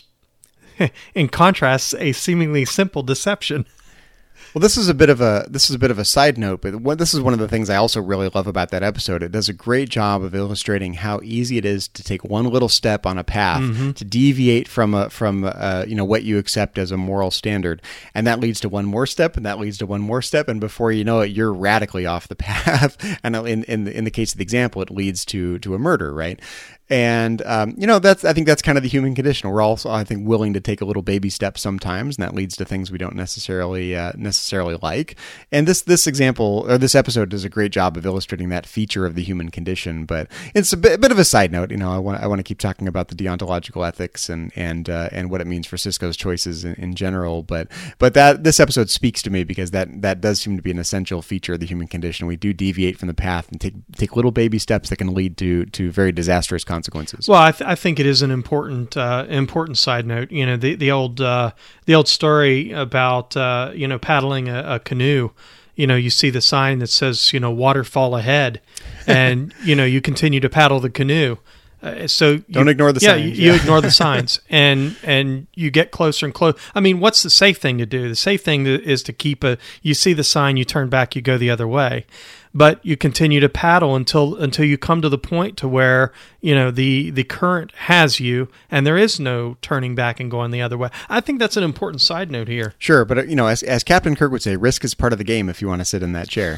in contrast, a seemingly simple deception. Well, this is a bit of a this is a bit of a side note, but what, this is one of the things I also really love about that episode. It does a great job of illustrating how easy it is to take one little step on a path mm-hmm. to deviate from a from a, you know what you accept as a moral standard, and that leads to one more step, and that leads to one more step, and before you know it, you're radically off the path. And in in the, in the case of the example, it leads to to a murder, right? And, um, you know, that's, I think that's kind of the human condition. We're also, I think, willing to take a little baby step sometimes, and that leads to things we don't necessarily, uh, necessarily like. And this, this example, or this episode does a great job of illustrating that feature of the human condition, but it's a bit, a bit of a side note. You know, I want, I want to keep talking about the deontological ethics and, and, uh, and what it means for Sisko's choices in, in general. But, but that, this episode speaks to me because that, that does seem to be an essential feature of the human condition. We do deviate from the path and take, take little baby steps that can lead to, to very disastrous consequences. Consequences. Well, I, th- I think it is an important uh, important side note. You know, the the old uh, the old story about uh, you know paddling a, a canoe. You know, you see the sign that says you know waterfall ahead, and you know you continue to paddle the canoe. Uh, so you, don't ignore the yeah, signs. You, you ignore the signs, and and you get closer and closer. I mean, what's the safe thing to do? The safe thing to, is to keep a. You see the sign, you turn back, you go the other way. But you continue to paddle until until you come to the point to where you know the the current has you, and there is no turning back and going the other way. I think that's an important side note here. Sure, but you know, as as Captain Kirk would say, risk is part of the game. If you want to sit in that chair,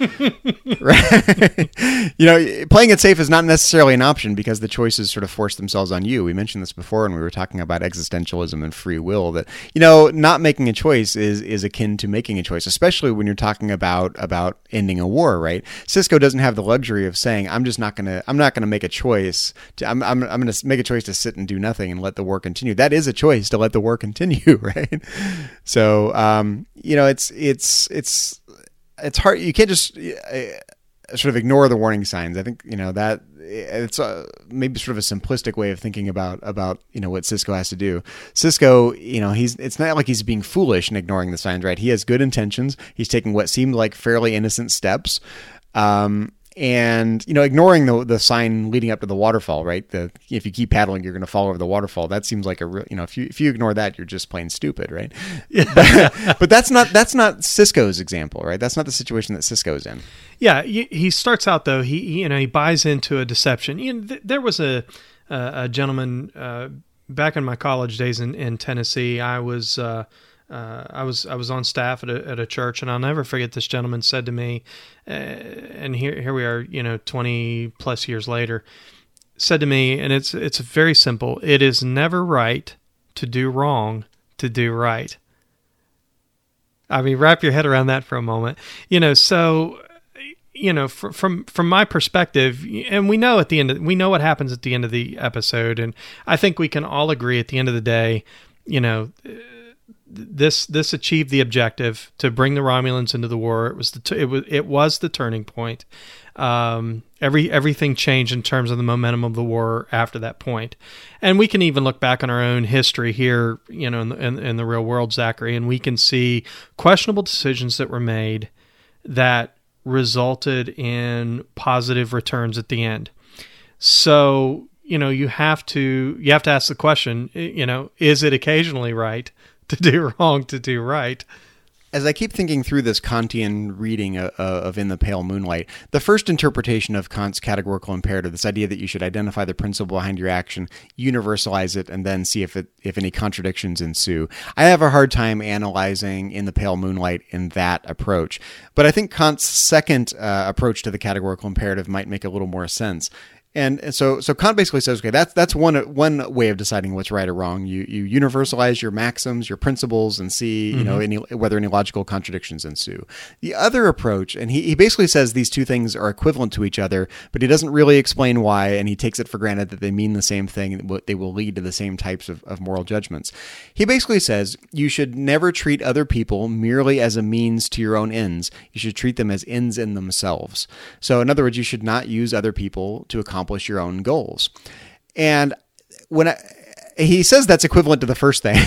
right? You know, playing it safe is not necessarily an option because the choices sort of force themselves on you. We mentioned this before when we were talking about existentialism and free will. That you know, not making a choice is is akin to making a choice, especially when you're talking about about ending a war. Right? Sisko doesn't have the luxury of saying, "I'm just not gonna, I'm not gonna make a choice. To, I'm, I'm, I'm gonna make a choice to sit and do nothing and let the war continue." That is a choice to let the war continue, right? So, um, you know, it's, it's, it's, it's hard. You can't just. sort of ignore the warning signs. I think, you know, that it's a, maybe sort of a simplistic way of thinking about, about, you know, what Sisko has to do. Sisko, you know, he's, it's not like he's being foolish and ignoring the signs, right? He has good intentions. He's taking what seemed like fairly innocent steps. Um, And, you know, ignoring the the sign leading up to the waterfall, right? The if you keep paddling, you're going to fall over the waterfall. That seems like a real, you know, if you if you ignore that, you're just plain stupid, right? Yeah. But, but that's not that's not Sisko's example, right? That's not the situation that Sisko's in. Yeah, he starts out though. He you know he buys into a deception. You know, th- there was a a gentleman uh, back in my college days in, in Tennessee. I was. Uh, Uh, I was I was on staff at a at a church, and I'll never forget this gentleman said to me, uh, and here here we are, you know, twenty plus years later, said to me, and it's it's very simple. It is never right to do wrong to do right. I mean, wrap your head around that for a moment. You know, so you know, from from from my perspective, and we know at the end of, we know what happens at the end of the episode, and I think we can all agree at the end of the day, you know. This this achieved the objective to bring the Romulans into the war. It was the t- it was it was the turning point. Um, every everything changed in terms of the momentum of the war after that point, and we can even look back on our own history here, you know, in the, in, in the real world, Zachary, and we can see questionable decisions that were made that resulted in positive returns at the end. So you know you have to you have to ask the question, you know, is it occasionally right to do wrong to do right? As I keep thinking through this Kantian reading of, of In the Pale Moonlight, the first interpretation of Kant's categorical imperative, this idea that you should identify the principle behind your action, universalize it, and then see if it, if any contradictions ensue. I have a hard time analyzing In the Pale Moonlight in that approach. But I think Kant's second uh, approach to the categorical imperative might make a little more sense. And so, so Kant basically says, okay, that's that's one one way of deciding what's right or wrong. You you universalize your maxims, your principles, and see mm-hmm. you know any whether any logical contradictions ensue. The other approach, and he, he basically says these two things are equivalent to each other, but he doesn't really explain why, and he takes it for granted that they mean the same thing, and they will lead to the same types of, of moral judgments. He basically says you should never treat other people merely as a means to your own ends. You should treat them as ends in themselves. So, in other words, you should not use other people to accomplish your own goals. And when I, he says that's equivalent to the first thing,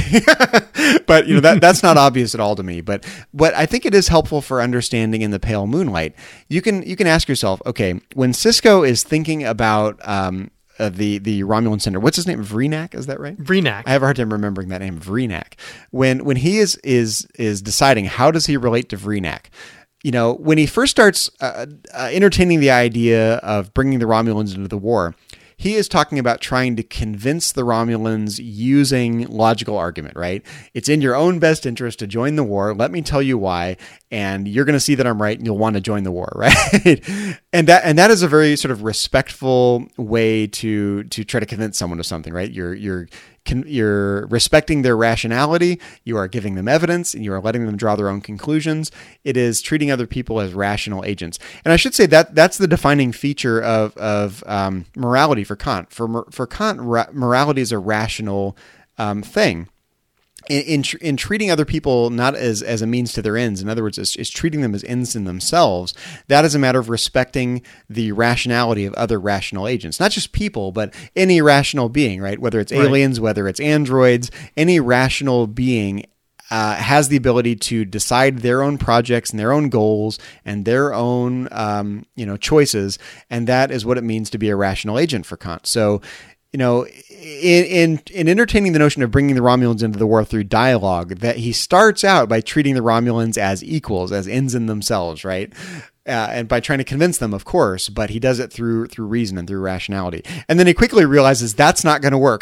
but you know that that's not obvious at all to me. But what I think it is helpful for understanding In the Pale Moonlight, you can you can ask yourself, okay, when Sisko is thinking about um, uh, the the Romulan senator, what's his name? Vreenak, is that right? Vreenak. I have a hard time remembering that name, Vreenak. When when he is is is deciding how does he relate to Vreenak. You know, when he first starts uh, uh, entertaining the idea of bringing the Romulans into the war, he is talking about trying to convince the Romulans using logical argument, right? It's in your own best interest to join the war. Let me tell you why, and you're going to see that I'm right, and you'll want to join the war, right? and that and that is a very sort of respectful way to to try to convince someone of something, right? You're you're You're respecting their rationality, you are giving them evidence, and you are letting them draw their own conclusions. It is treating other people as rational agents. And I should say that that's the defining feature of, of um, morality for Kant. For, for Kant, ra- morality is a rational um, thing. In, in in treating other people not as, as a means to their ends, in other words, is, is treating them as ends in themselves, that is a matter of respecting the rationality of other rational agents. Not just people, but any rational being, right? Whether it's aliens, right. whether it's androids, any rational being uh, has the ability to decide their own projects and their own goals and their own um, you know choices, and that is what it means to be a rational agent for Kant. So, you know, in, in in entertaining the notion of bringing the Romulans into the war through dialogue, that he starts out by treating the Romulans as equals, as ends in themselves, right? Uh, and by trying to convince them, of course, but he does it through through reason and through rationality. And then he quickly realizes that's not going to work,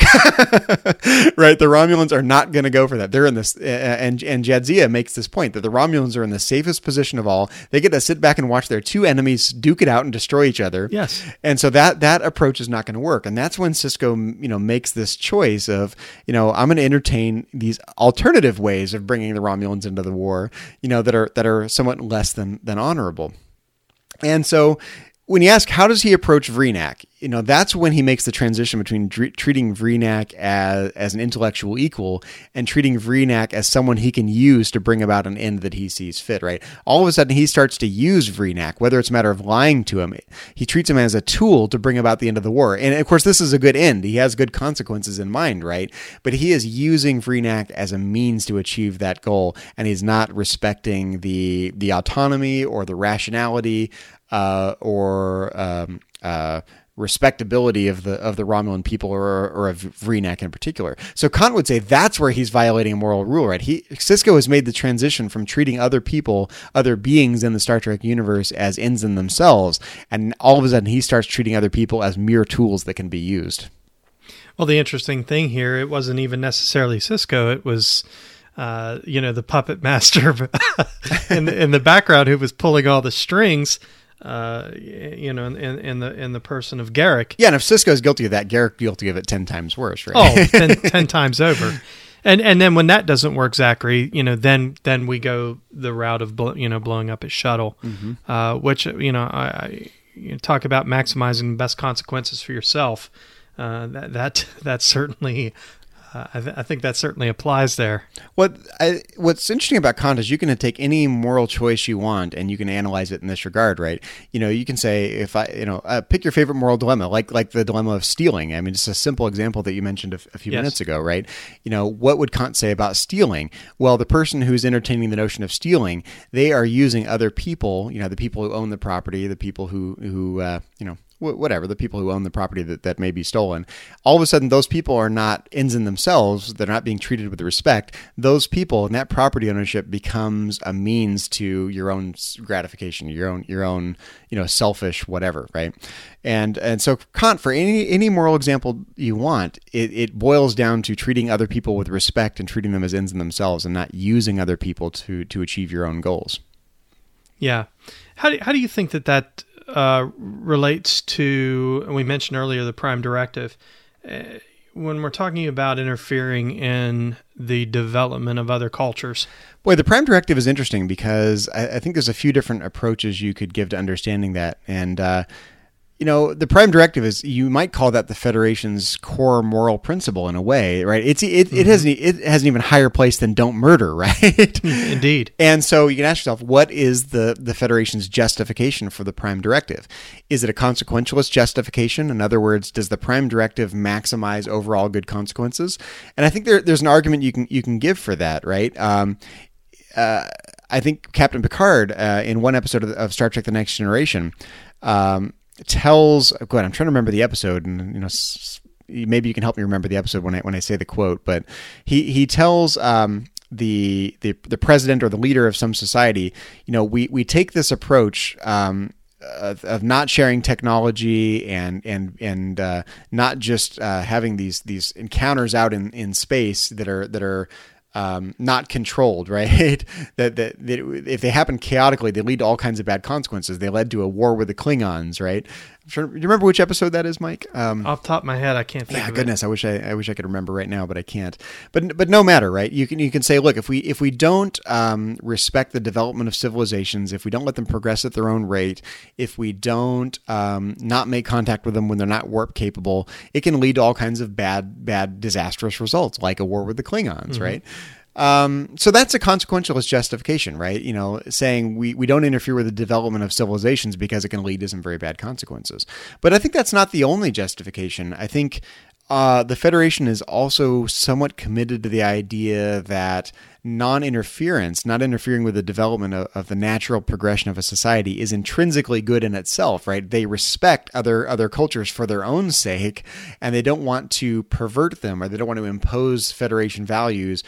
right? The Romulans are not going to go for that. They're in this, uh, and and Jadzia makes this point that the Romulans are in the safest position of all. They get to sit back and watch their two enemies duke it out and destroy each other. Yes. And so that that approach is not going to work. And that's when Sisko, you know, makes this choice of, you know, I'm going to entertain these alternative ways of bringing the Romulans into the war, you know, that are that are somewhat less than than honorable. And so when you ask how does he approach Vreenak, you know, that's when he makes the transition between dr- treating Vreenak as, as an intellectual equal and treating Vreenak as someone he can use to bring about an end that he sees fit, right? All of a sudden, he starts to use Vreenak, whether it's a matter of lying to him. He treats him as a tool to bring about the end of the war. And of course, this is a good end. He has good consequences in mind, right? But he is using Vreenak as a means to achieve that goal, and he's not respecting the the autonomy or the rationality uh, or um, uh, respectability of the of the Romulan people, or or of Vreenak in particular. So Kant would say that's where he's violating a moral rule, right? He Sisko has made the transition from treating other people, other beings in the Star Trek universe as ends in themselves, and all of a sudden he starts treating other people as mere tools that can be used. Well, the interesting thing here, it wasn't even necessarily Sisko. It was, uh, you know, the puppet master in the, in the background who was pulling all the strings. Uh, you know, in, in the in the person of Garak. Yeah, and if Sisko is guilty of that, Garak guilty of it ten times worse, right? Oh, ten, ten times over. And and then when that doesn't work, Zachary, you know, then then we go the route of bl- you know blowing up his shuttle, mm-hmm. uh, which you know I, I you talk about maximizing the best consequences for yourself. Uh, that that that certainly. Uh, I, th- I think that certainly applies there. What I, what's interesting about Kant is you can take any moral choice you want and you can analyze it in this regard, right? You know, you can say, if I, you know, uh, pick your favorite moral dilemma, like like the dilemma of stealing. I mean, it's a simple example that you mentioned a, a few yes. minutes ago, right? You know, what would Kant say about stealing? Well, the person who's entertaining the notion of stealing, they are using other people, you know, the people who own the property, the people who, who uh, you know, whatever, the people who own the property that, that may be stolen, all of a sudden those people are not ends in themselves. They're not being treated with respect. Those people and that property ownership becomes a means to your own gratification, your own, your own, you know, selfish whatever, right? And and so Kant, for any any moral example you want, it, it boils down to treating other people with respect and treating them as ends in themselves and not using other people to to achieve your own goals. Yeah. How do, how do you think that that Uh, relates to, we mentioned earlier, the Prime Directive. Uh, when we're talking about interfering in the development of other cultures. Boy, the Prime Directive is interesting because I, I think there's a few different approaches you could give to understanding that. And, uh, you know, the Prime Directive is, you might call that the Federation's core moral principle in a way, right? It's it, mm-hmm. it has an, it has an even higher place than don't murder, right? Indeed. And so you can ask yourself, what is the, the Federation's justification for the Prime Directive? Is it a consequentialist justification? In other words, does the Prime Directive maximize overall good consequences? And I think there, there's an argument you can you can give for that, right? Um, uh, I think Captain Picard, uh, in one episode of, of Star Trek: The Next Generation, um, tells, go ahead, I'm trying to remember the episode, and you know, maybe you can help me remember the episode when I when I say the quote. But he he tells um, the the the president or the leader of some society, you know, we we take this approach um, of, of not sharing technology and and and uh, not just uh, having these these encounters out in, in space that are that are Um, not controlled, right? that, that that if they happen chaotically, they lead to all kinds of bad consequences. They led to a war with the Klingons, right? I'm sure, do you remember which episode that is, Mike? Um, Off the top of my head, I can't think yeah, of goodness, it. I wish I, I wish I could remember right now, but I can't. But but no matter, right? You can you can say, look, if we if we don't um, respect the development of civilizations, if we don't let them progress at their own rate, if we don't um, not make contact with them when they're not warp capable, it can lead to all kinds of bad bad disastrous results, like a war with the Klingons, mm-hmm. right? Um, so that's a consequentialist justification, right? You know, saying we, we don't interfere with the development of civilizations because it can lead to some very bad consequences. But I think that's not the only justification. I think uh, the Federation is also somewhat committed to the idea that non-interference, not interfering with the development of, of the natural progression of a society, is intrinsically good in itself, right? They respect other other cultures for their own sake, and they don't want to pervert them, or they don't want to impose Federation values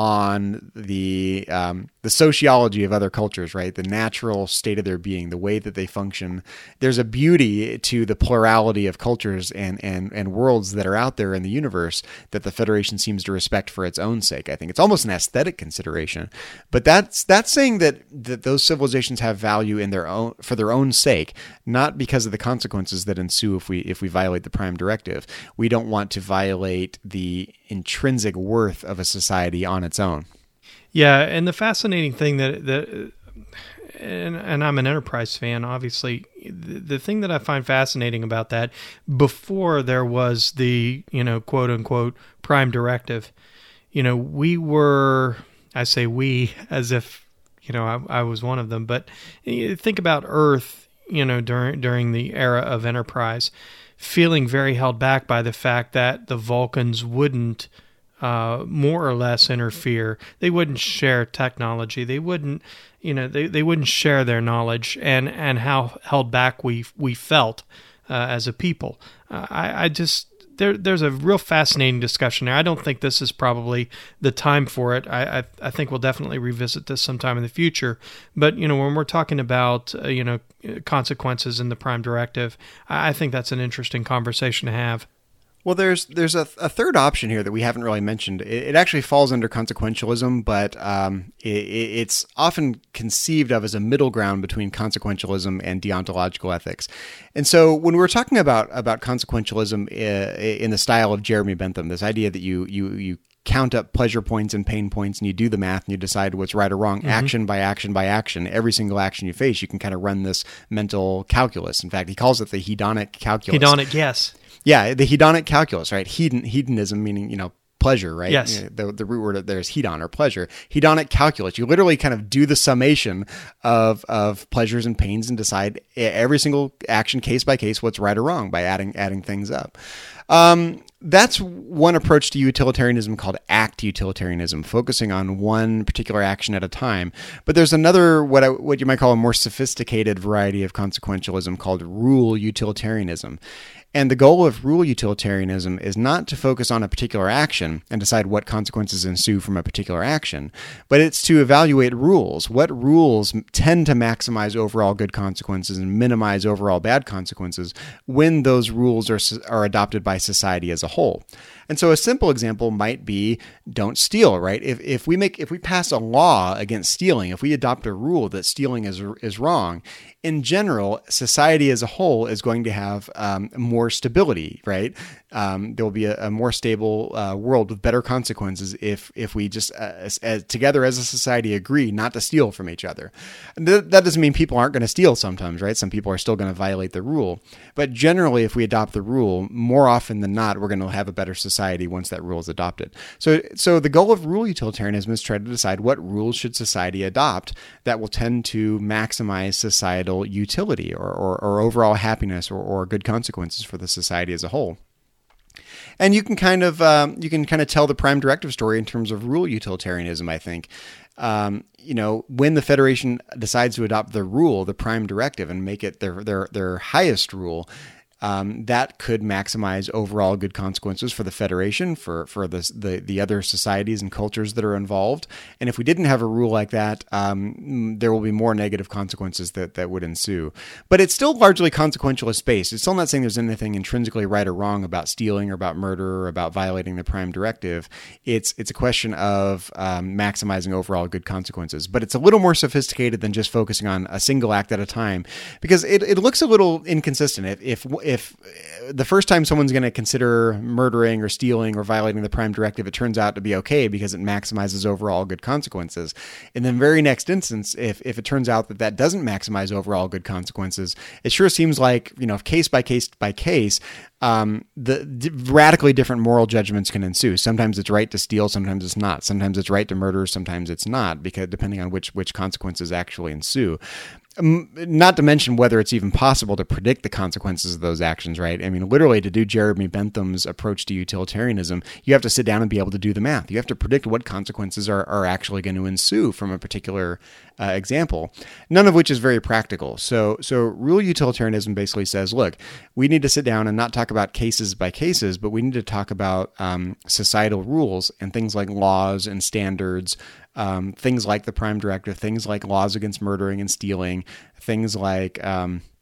on the um, the sociology of other cultures, right? The natural state of their being, the way that they function. There's a beauty to the plurality of cultures and and and worlds that are out there in the universe that the Federation seems to respect for its own sake. I think it's almost an aesthetic consideration, but that's that's saying that that those civilizations have value in their own for their own sake, not because of the consequences that ensue if we if we violate the Prime Directive. We don't want to violate the intrinsic worth of a society on its own. Yeah, and the fascinating thing that that and, and I'm an Enterprise fan, obviously. The, the thing that I find fascinating about that, before there was the, you know, quote unquote Prime Directive, you know, we were, I say we as if, you know, I, I was one of them, but think about Earth, you know, during during the era of Enterprise, feeling very held back by the fact that the Vulcans wouldn't uh, more or less interfere. They wouldn't share technology. They wouldn't, you know, they, they wouldn't share their knowledge, and, and how held back we we felt uh, as a people. Uh, I, I just... There, there's a real fascinating discussion there. I don't think this is probably the time for it. I, I, I think we'll definitely revisit this sometime in the future. But, you know, when we're talking about, uh, you know, consequences in the Prime Directive, I, I think that's an interesting conversation to have. Well, there's there's a, a third option here that we haven't really mentioned. It, it actually falls under consequentialism, but um, it, it's often conceived of as a middle ground between consequentialism and deontological ethics. And so when we're talking about about consequentialism in the style of Jeremy Bentham, this idea that you you you count up pleasure points and pain points, and you do the math and you decide what's right or wrong, mm-hmm. action by action by action. Every single action you face, you can kind of run this mental calculus. In fact, he calls it the hedonic calculus. Hedonic, yes. Yeah, the hedonic calculus, right? Hedon, hedonism meaning, you know, pleasure, right? Yes. You know, the, the root word there is hedon, or pleasure. Hedonic calculus. You literally kind of do the summation of of pleasures and pains and decide every single action, case by case, what's right or wrong by adding adding things up. Um, that's one approach to utilitarianism called act utilitarianism, focusing on one particular action at a time. But there's another, what I, what you might call a more sophisticated variety of consequentialism called rule utilitarianism. And the goal of rule utilitarianism is not to focus on a particular action and decide what consequences ensue from a particular action, but it's to evaluate rules. What rules tend to maximize overall good consequences and minimize overall bad consequences when those rules are, are adopted by society as a whole. And so a simple example might be don't steal, right? If if we make if we pass a law against stealing, if we adopt a rule that stealing is is wrong, in general, society as a whole is going to have um, more stability, right? Um, there will be a, a more stable uh, world with better consequences if if we just uh, as, as, together as a society agree not to steal from each other. And th- that doesn't mean people aren't going to steal sometimes, right? Some people are still going to violate the rule. But generally, if we adopt the rule, more often than not, we're going to have a better society once that rule is adopted. So, so the goal of rule utilitarianism is to try to decide what rules should society adopt that will tend to maximize societal utility or, or, or overall happiness or, or good consequences for the society as a whole. And you can kind of um, you can kind of tell the Prime Directive story in terms of rule utilitarianism, I think. Um, you know, when the Federation decides to adopt the rule, the Prime Directive, and make it their their their highest rule, Um, that could maximize overall good consequences for the Federation, for for the, the the other societies and cultures that are involved. And if we didn't have a rule like that, um, there will be more negative consequences that, that would ensue. But it's still largely consequentialist based. It's still not saying there's anything intrinsically right or wrong about stealing or about murder or about violating the Prime Directive. It's it's a question of um, maximizing overall good consequences. But it's a little more sophisticated than just focusing on a single act at a time, because it, it looks a little inconsistent. If if, if If the first time someone's going to consider murdering or stealing or violating the Prime Directive, it turns out to be okay because it maximizes overall good consequences. In the very next instance, if, if it turns out that that doesn't maximize overall good consequences, it sure seems like, you know, case by case by case, um, the d- radically different moral judgments can ensue. Sometimes it's right to steal, sometimes it's not. Sometimes it's right to murder, sometimes it's not, because depending on which which consequences actually ensue. Um, not to mention whether it's even possible to predict the consequences of those actions, right? I mean, literally, to do Jeremy Bentham's approach to utilitarianism, you have to sit down and be able to do the math. You have to predict what consequences are, are actually going to ensue from a particular uh, example, none of which is very practical. So, so rule utilitarianism basically says, look, we need to sit down and not talk about cases by cases, but we need to talk about um, societal rules and things like laws and standards, Um, things like the Prime Directive, things like laws against murdering and stealing, things like um,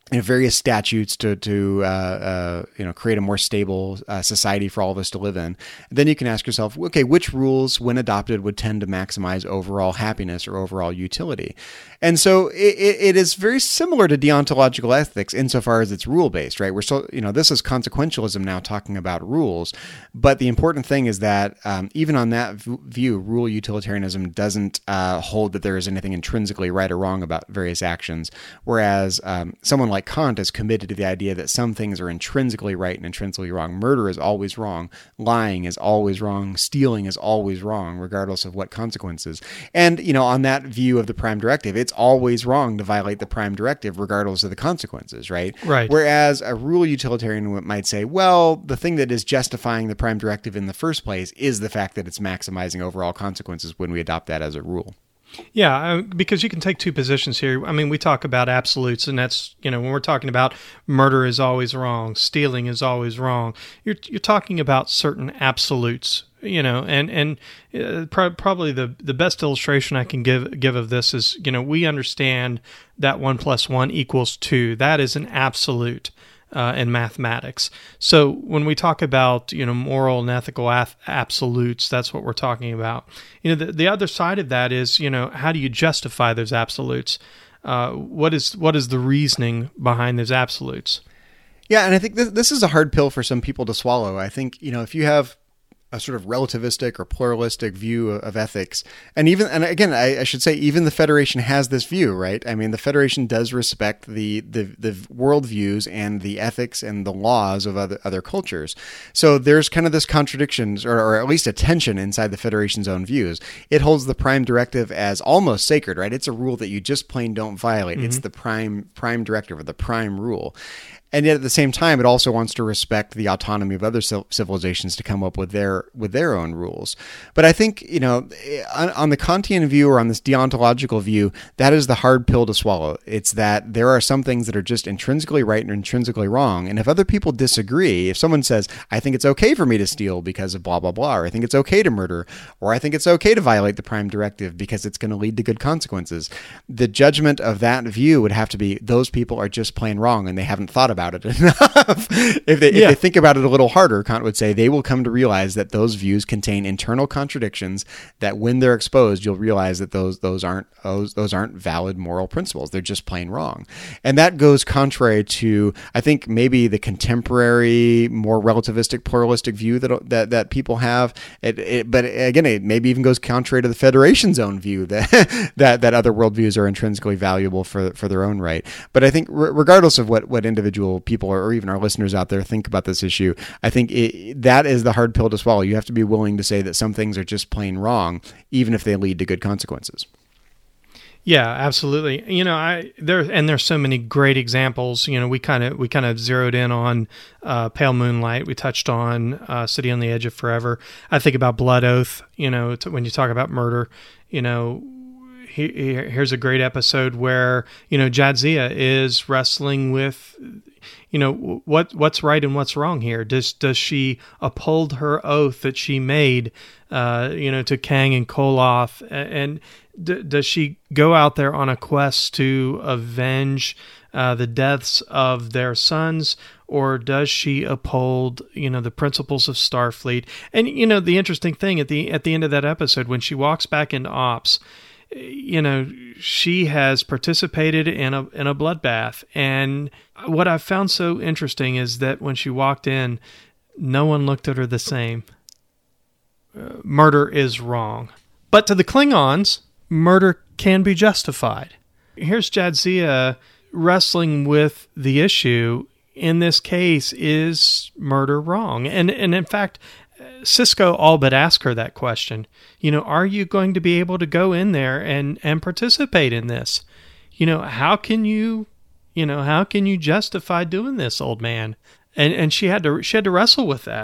you know, various statutes to to uh, uh, you know create a more stable uh, society for all of us to live in. Then you can ask yourself, okay, which rules, when adopted, would tend to maximize overall happiness or overall utility? And so it, it is very similar to deontological ethics insofar as it's rule based, right? We're so you know this is consequentialism now talking about rules, but the important thing is that um, even on that v- view, rule utilitarianism doesn't uh, hold that there is anything intrinsically right or wrong about various actions, whereas um, someone like Like Kant is committed to the idea that some things are intrinsically right and intrinsically wrong. Murder is always wrong. Lying is always wrong. Stealing is always wrong, regardless of what consequences. And, you know, on that view of the prime directive, it's always wrong to violate the prime directive, regardless of the consequences, right? Right. Whereas a rule utilitarian might say, well, the thing that is justifying the prime directive in the first place is the fact that it's maximizing overall consequences when we adopt that as a rule. Yeah, because you can take two positions here. I mean, we talk about absolutes, and that's, you know, when we're talking about murder is always wrong, stealing is always wrong, you're you're talking about certain absolutes, you know, and and uh, pro- probably the the best illustration I can give give of this is, you know, we understand that one plus one equals two. That is an absolute. Uh, in mathematics. So when we talk about, you know, moral and ethical ath- absolutes, that's what we're talking about. You know, the, the other side of that is, you know, how do you justify those absolutes? Uh, what is what is the reasoning behind those absolutes? Yeah, and I think this, this is a hard pill for some people to swallow. I think, you know, if you have a sort of relativistic or pluralistic view of ethics. And even, and again, I, I should say, even the Federation has this view, right? I mean, the Federation does respect the, the, the worldviews and the ethics and the laws of other, other cultures. So there's kind of this contradiction, or, or at least a tension inside the Federation's own views. It holds the prime directive as almost sacred, right? It's a rule that you just plain don't violate. Mm-hmm. It's the prime, prime directive or the prime rule. And yet, at the same time, it also wants to respect the autonomy of other civilizations to come up with their with their own rules. But I think, you know, on, on the Kantian view or on this deontological view, that is the hard pill to swallow. It's that there are some things that are just intrinsically right and intrinsically wrong. And if other people disagree, if someone says, I think it's okay for me to steal because of blah, blah, blah, or I think it's okay to murder, or I think it's okay to violate the prime directive because it's going to lead to good consequences, the judgment of that view would have to be those people are just plain wrong and they haven't thought about it enough. if, they, yeah. if they think about it a little harder, Kant would say they will come to realize that those views contain internal contradictions, that when they're exposed, you'll realize that those those aren't those, those aren't valid moral principles. They're just plain wrong. And that goes contrary to, I think, maybe the contemporary, more relativistic, pluralistic view that that, that people have. It, it, but again, it maybe even goes contrary to the Federation's own view that that, that other worldviews are intrinsically valuable for for their own right. But I think re- regardless of what, what individual people or even our listeners out there think about this issue, I think it, that is the hard pill to swallow. You have to be willing to say that some things are just plain wrong, even if they lead to good consequences. Yeah, absolutely. You know, I there and there's so many great examples. You know, we kind of we kind of zeroed in on uh, Pale Moonlight. We touched on uh, City on the Edge of Forever. I think about Blood Oath. You know, to, when you talk about murder, you know. He, he, here's a great episode where, you know, Jadzia is wrestling with, you know, what what's right and what's wrong here. Does does she uphold her oath that she made, uh, you know, to Kang and Koloth, and d- does she go out there on a quest to avenge uh, the deaths of their sons, or does she uphold, you know, the principles of Starfleet? And you know, the interesting thing at the at the end of that episode, when she walks back into ops, you know, she has participated in a in a bloodbath. And what I've found so interesting is that when she walked in, no one looked at her the same. Uh, murder is wrong. But to the Klingons, murder can be justified. Here's Jadzia wrestling with the issue. In this case, is murder wrong? And and in fact, Sisko all but asked her that question. You know, are you going to be able to go in there and, and participate in this? You know, how can you, you know, how can you justify doing this, old man? And and she had to she had to wrestle with that.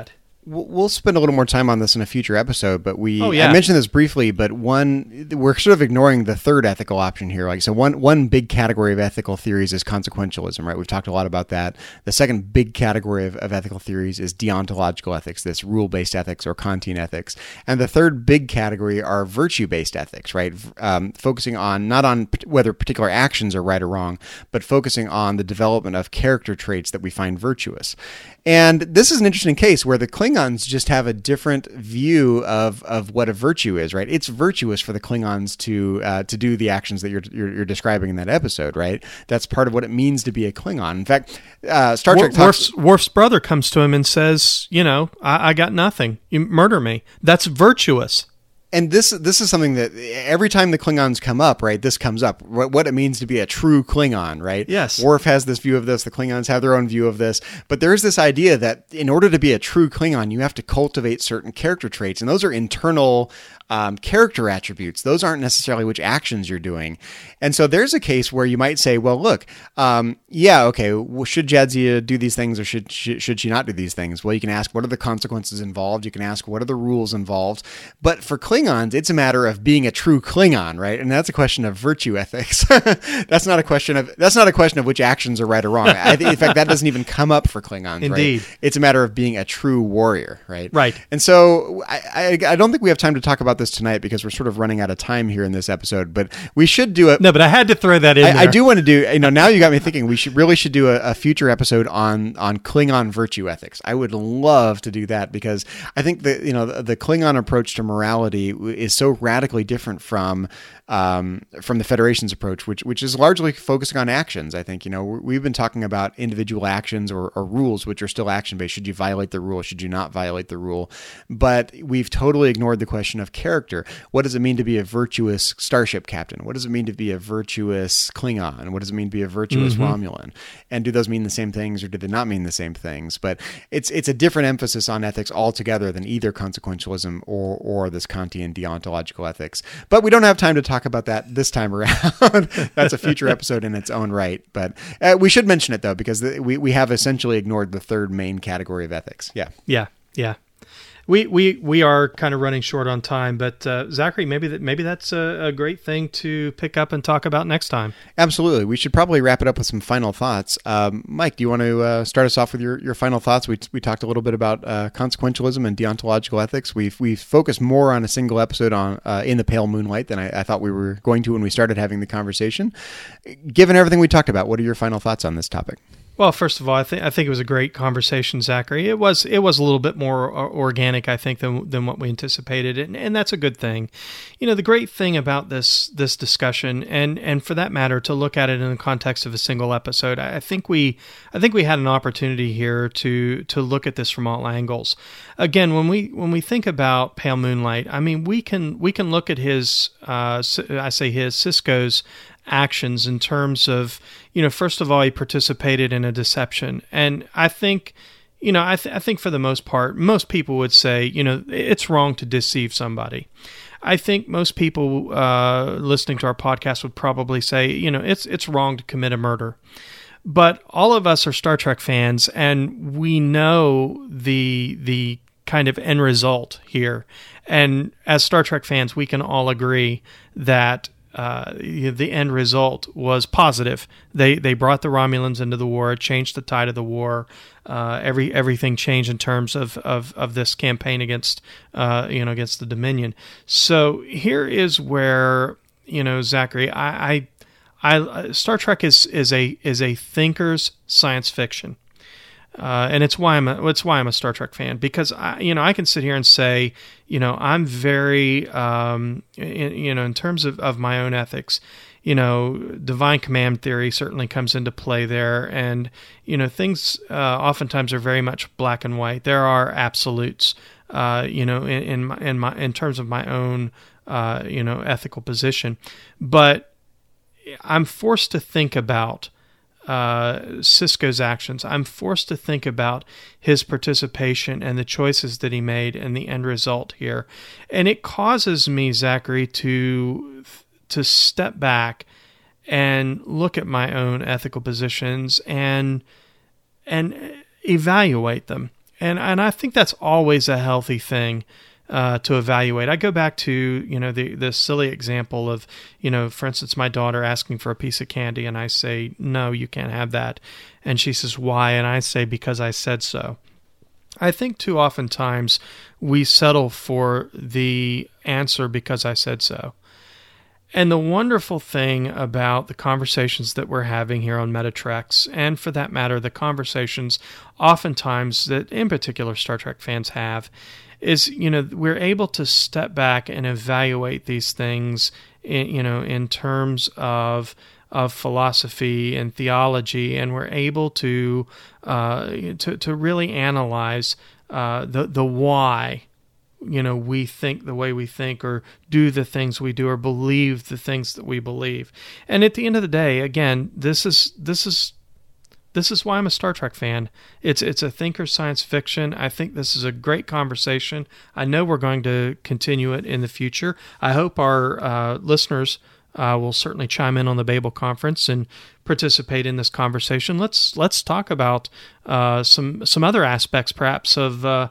We'll spend a little more time on this in a future episode, but we oh, yeah. I mentioned this briefly, but one we're sort of ignoring the third ethical option here. Like so one one big category of ethical theories is consequentialism, right? We've talked a lot about that. The second big category of, of ethical theories is deontological ethics, this rule-based ethics or Kantian ethics. And the third big category are virtue-based ethics, right? Um, focusing on not on whether particular actions are right or wrong, but focusing on the development of character traits that we find virtuous. And this is an interesting case where the Klingons just have a different view of, of what a virtue is, right? It's virtuous for the Klingons to uh, to do the actions that you're, you're you're describing in that episode, right? That's part of what it means to be a Klingon. In fact, uh, Star Trek Worf, talks... Worf's, Worf's brother comes to him and says, you know, I, I got nothing. You murder me. That's virtuous. And this this is something that every time the Klingons come up, right, this comes up, what, what it means to be a true Klingon, right? Yes. Worf has this view of this, the Klingons have their own view of this, but there's this idea that in order to be a true Klingon, you have to cultivate certain character traits, and those are internal um, character attributes. Those aren't necessarily which actions you're doing. And so there's a case where you might say, well, look, um, yeah, okay, well, should Jadzia do these things or should, should should she not do these things? Well, you can ask, what are the consequences involved? You can ask, what are the rules involved? But for Klingons, it's a matter of being a true Klingon, right? And that's a question of virtue ethics. That's not a question of that's not a question of which actions are right or wrong. I think, in fact, that doesn't even come up for Klingons. Indeed. Right? It's a matter of being a true warrior, right? Right. And so I, I I don't think we have time to talk about this tonight because we're sort of running out of time here in this episode. But we should do it. No, but I had to throw that in. I, there. I do want to do. You know, now you got me thinking. We should really should do a, a future episode on on Klingon virtue ethics. I would love to do that because I think that you know the, the Klingon approach to morality is so radically different from um, from the Federation's approach, which which is largely focusing on actions. I think you know we've been talking about individual actions or, or rules, which are still action based. Should you violate the rule? Should you not violate the rule? But we've totally ignored the question of character. What does it mean to be a virtuous starship captain? What does it mean to be a virtuous Klingon? What does it mean to be a virtuous mm-hmm. Romulan? And do those mean the same things or do they not mean the same things? But it's it's a different emphasis on ethics altogether than either consequentialism or or this Kantian deontological ethics. But we don't have time to talk about that this time around. That's a future episode in its own right. But uh, we should mention it though, because the, we, we have essentially ignored the third main category of ethics. Yeah. Yeah. Yeah. We, we we are kind of running short on time, but uh, Zachary, maybe that maybe that's a, a great thing to pick up and talk about next time. Absolutely. We should probably wrap it up with some final thoughts. Um, Mike, do you want to uh, start us off with your, your final thoughts? We we talked a little bit about uh, consequentialism and deontological ethics. We've we've focused more on a single episode on uh, In the Pale Moonlight than I, I thought we were going to when we started having the conversation. Given everything we talked about, what are your final thoughts on this topic? Well, first of all, I think I think it was a great conversation, Zachary. It was it was a little bit more organic, I think, than than what we anticipated, and, and that's a good thing. You know, the great thing about this this discussion, and and for that matter, to look at it in the context of a single episode, I think we I think we had an opportunity here to to look at this from all angles. Again, when we when we think about Pale Moonlight, I mean, we can we can look at his uh, I say his Sisko's actions in terms of, you know, first of all, he participated in a deception. And I think, you know, I, th- I think for the most part, most people would say, you know, it's wrong to deceive somebody. I think most people uh, listening to our podcast would probably say, you know, it's it's wrong to commit a murder. But all of us are Star Trek fans, and we know the the kind of end result here. And as Star Trek fans, we can all agree that Uh, the end result was positive. They they brought the Romulans into the war, changed the tide of the war. Uh, every everything changed in terms of of, of this campaign against uh, you know against the Dominion. So here is where, you know, Zachary, I, I I Star Trek is is a is a thinker's science fiction. Uh, and it's why I'm a, it's why I'm a Star Trek fan, because I, you know, I can sit here and say, you know, I'm very, um, in, you know, in terms of, of my own ethics, you know, divine command theory certainly comes into play there, and you know, things uh, oftentimes are very much black and white. There are absolutes, uh, you know, in in my, in my in terms of my own, uh, you know, ethical position, but I'm forced to think about Uh, Sisko's actions. I'm forced to think about his participation and the choices that he made and the end result here. And it causes me, Zachary, to to step back and look at my own ethical positions and and evaluate them And and I think that's always a healthy thing uh, to evaluate. I go back to, you know, the, the silly example of, you know, for instance, my daughter asking for a piece of candy, and I say, no, you can't have that. And she says, why? And I say, because I said so. I think too often times we settle for the answer because I said so. And the wonderful thing about the conversations that we're having here on Metatrex, and for that matter, the conversations oftentimes that in particular Star Trek fans have, is, you know, we're able to step back and evaluate these things, in, you know, in terms of of philosophy and theology, and we're able to uh, to to really analyze uh, the the why. You know, we think the way we think, or do the things we do, or believe the things that we believe. And at the end of the day, again, this is this is this is why I'm a Star Trek fan. It's it's a thinker science fiction. I think this is a great conversation. I know we're going to continue it in the future. I hope our uh, listeners uh, will certainly chime in on the Babel Conference and participate in this conversation. Let's let's talk about uh, some some other aspects, perhaps, of uh,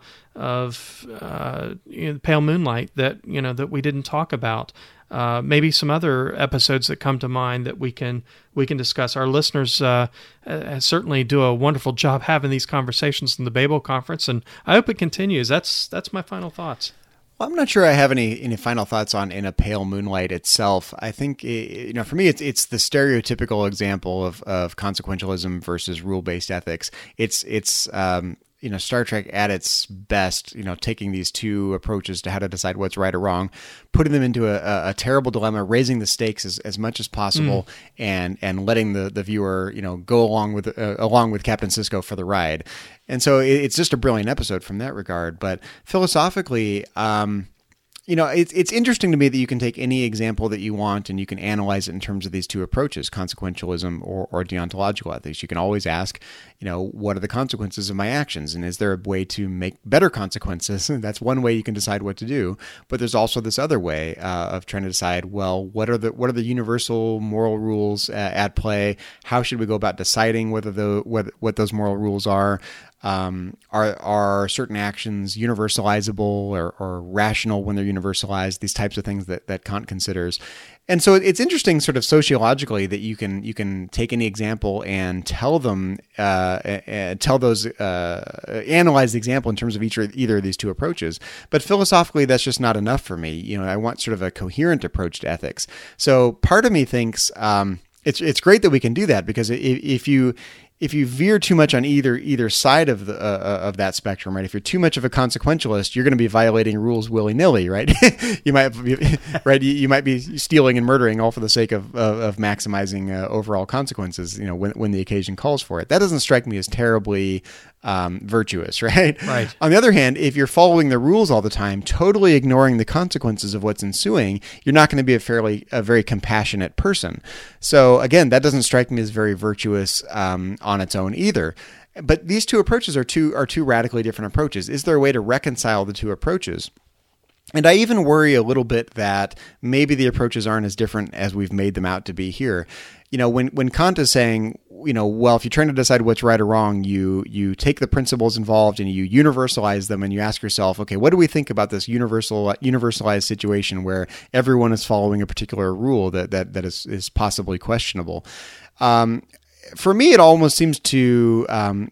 of uh, you know, Pale Moonlight that you know that we didn't talk about. Uh, maybe some other episodes that come to mind that we can we can discuss. Our listeners uh, uh, certainly do a wonderful job having these conversations in the Babel Conference, and I hope it continues. That's that's my final thoughts. Well, I'm not sure I have any any final thoughts on In a Pale Moonlight itself. I think, you know, for me, it's it's the stereotypical example of, of consequentialism versus rule-based ethics. It's it's um, you know, Star Trek at its best, you know, taking these two approaches to how to decide what's right or wrong, putting them into a, a, a terrible dilemma, raising the stakes as, as much as possible, mm. and and letting the, the viewer, you know, go along with uh, along with Captain Sisko for the ride. And so it, it's just a brilliant episode from that regard. But philosophically, um, you know, it's it's interesting to me that you can take any example that you want and you can analyze it in terms of these two approaches, consequentialism or, or deontological ethics. You can always ask, you know, what are the consequences of my actions? And is there a way to make better consequences? That's one way you can decide what to do. But there's also this other way uh, of trying to decide, well, what are the what are the universal moral rules uh, at play? How should we go about deciding whether the whether, what those moral rules are? Um, are are certain actions universalizable or, or rational when they're universalized? These types of things that, that Kant considers. And so it's interesting sort of sociologically that you can you can take any example and tell them, uh, uh, tell those, uh, analyze the example in terms of each or either of these two approaches. But philosophically, that's just not enough for me. You know, I want sort of a coherent approach to ethics. So part of me thinks um, it's it's great that we can do that, because if, if you If you veer too much on either either side of the uh, of that spectrum, right? If you're too much of a consequentialist, you're going to be violating rules willy nilly, right? you might, be, right? You, you might be stealing and murdering all for the sake of of, of maximizing uh, overall consequences. You know, when when the occasion calls for it. That doesn't strike me as terribly um, virtuous, right? Right. On the other hand, if you're following the rules all the time, totally ignoring the consequences of what's ensuing, you're not going to be a fairly a very compassionate person. So again, that doesn't strike me as very virtuous um, on its own either. But these two approaches are two are two radically different approaches. Is there a way to reconcile the two approaches? And I even worry a little bit that maybe the approaches aren't as different as we've made them out to be here. You know, when, when Kant is saying, you know, well, if you're trying to decide what's right or wrong, you you take the principles involved and you universalize them, and you ask yourself, okay, what do we think about this universal universalized situation where everyone is following a particular rule that that that is, is possibly questionable? Um, for me, it almost seems to um,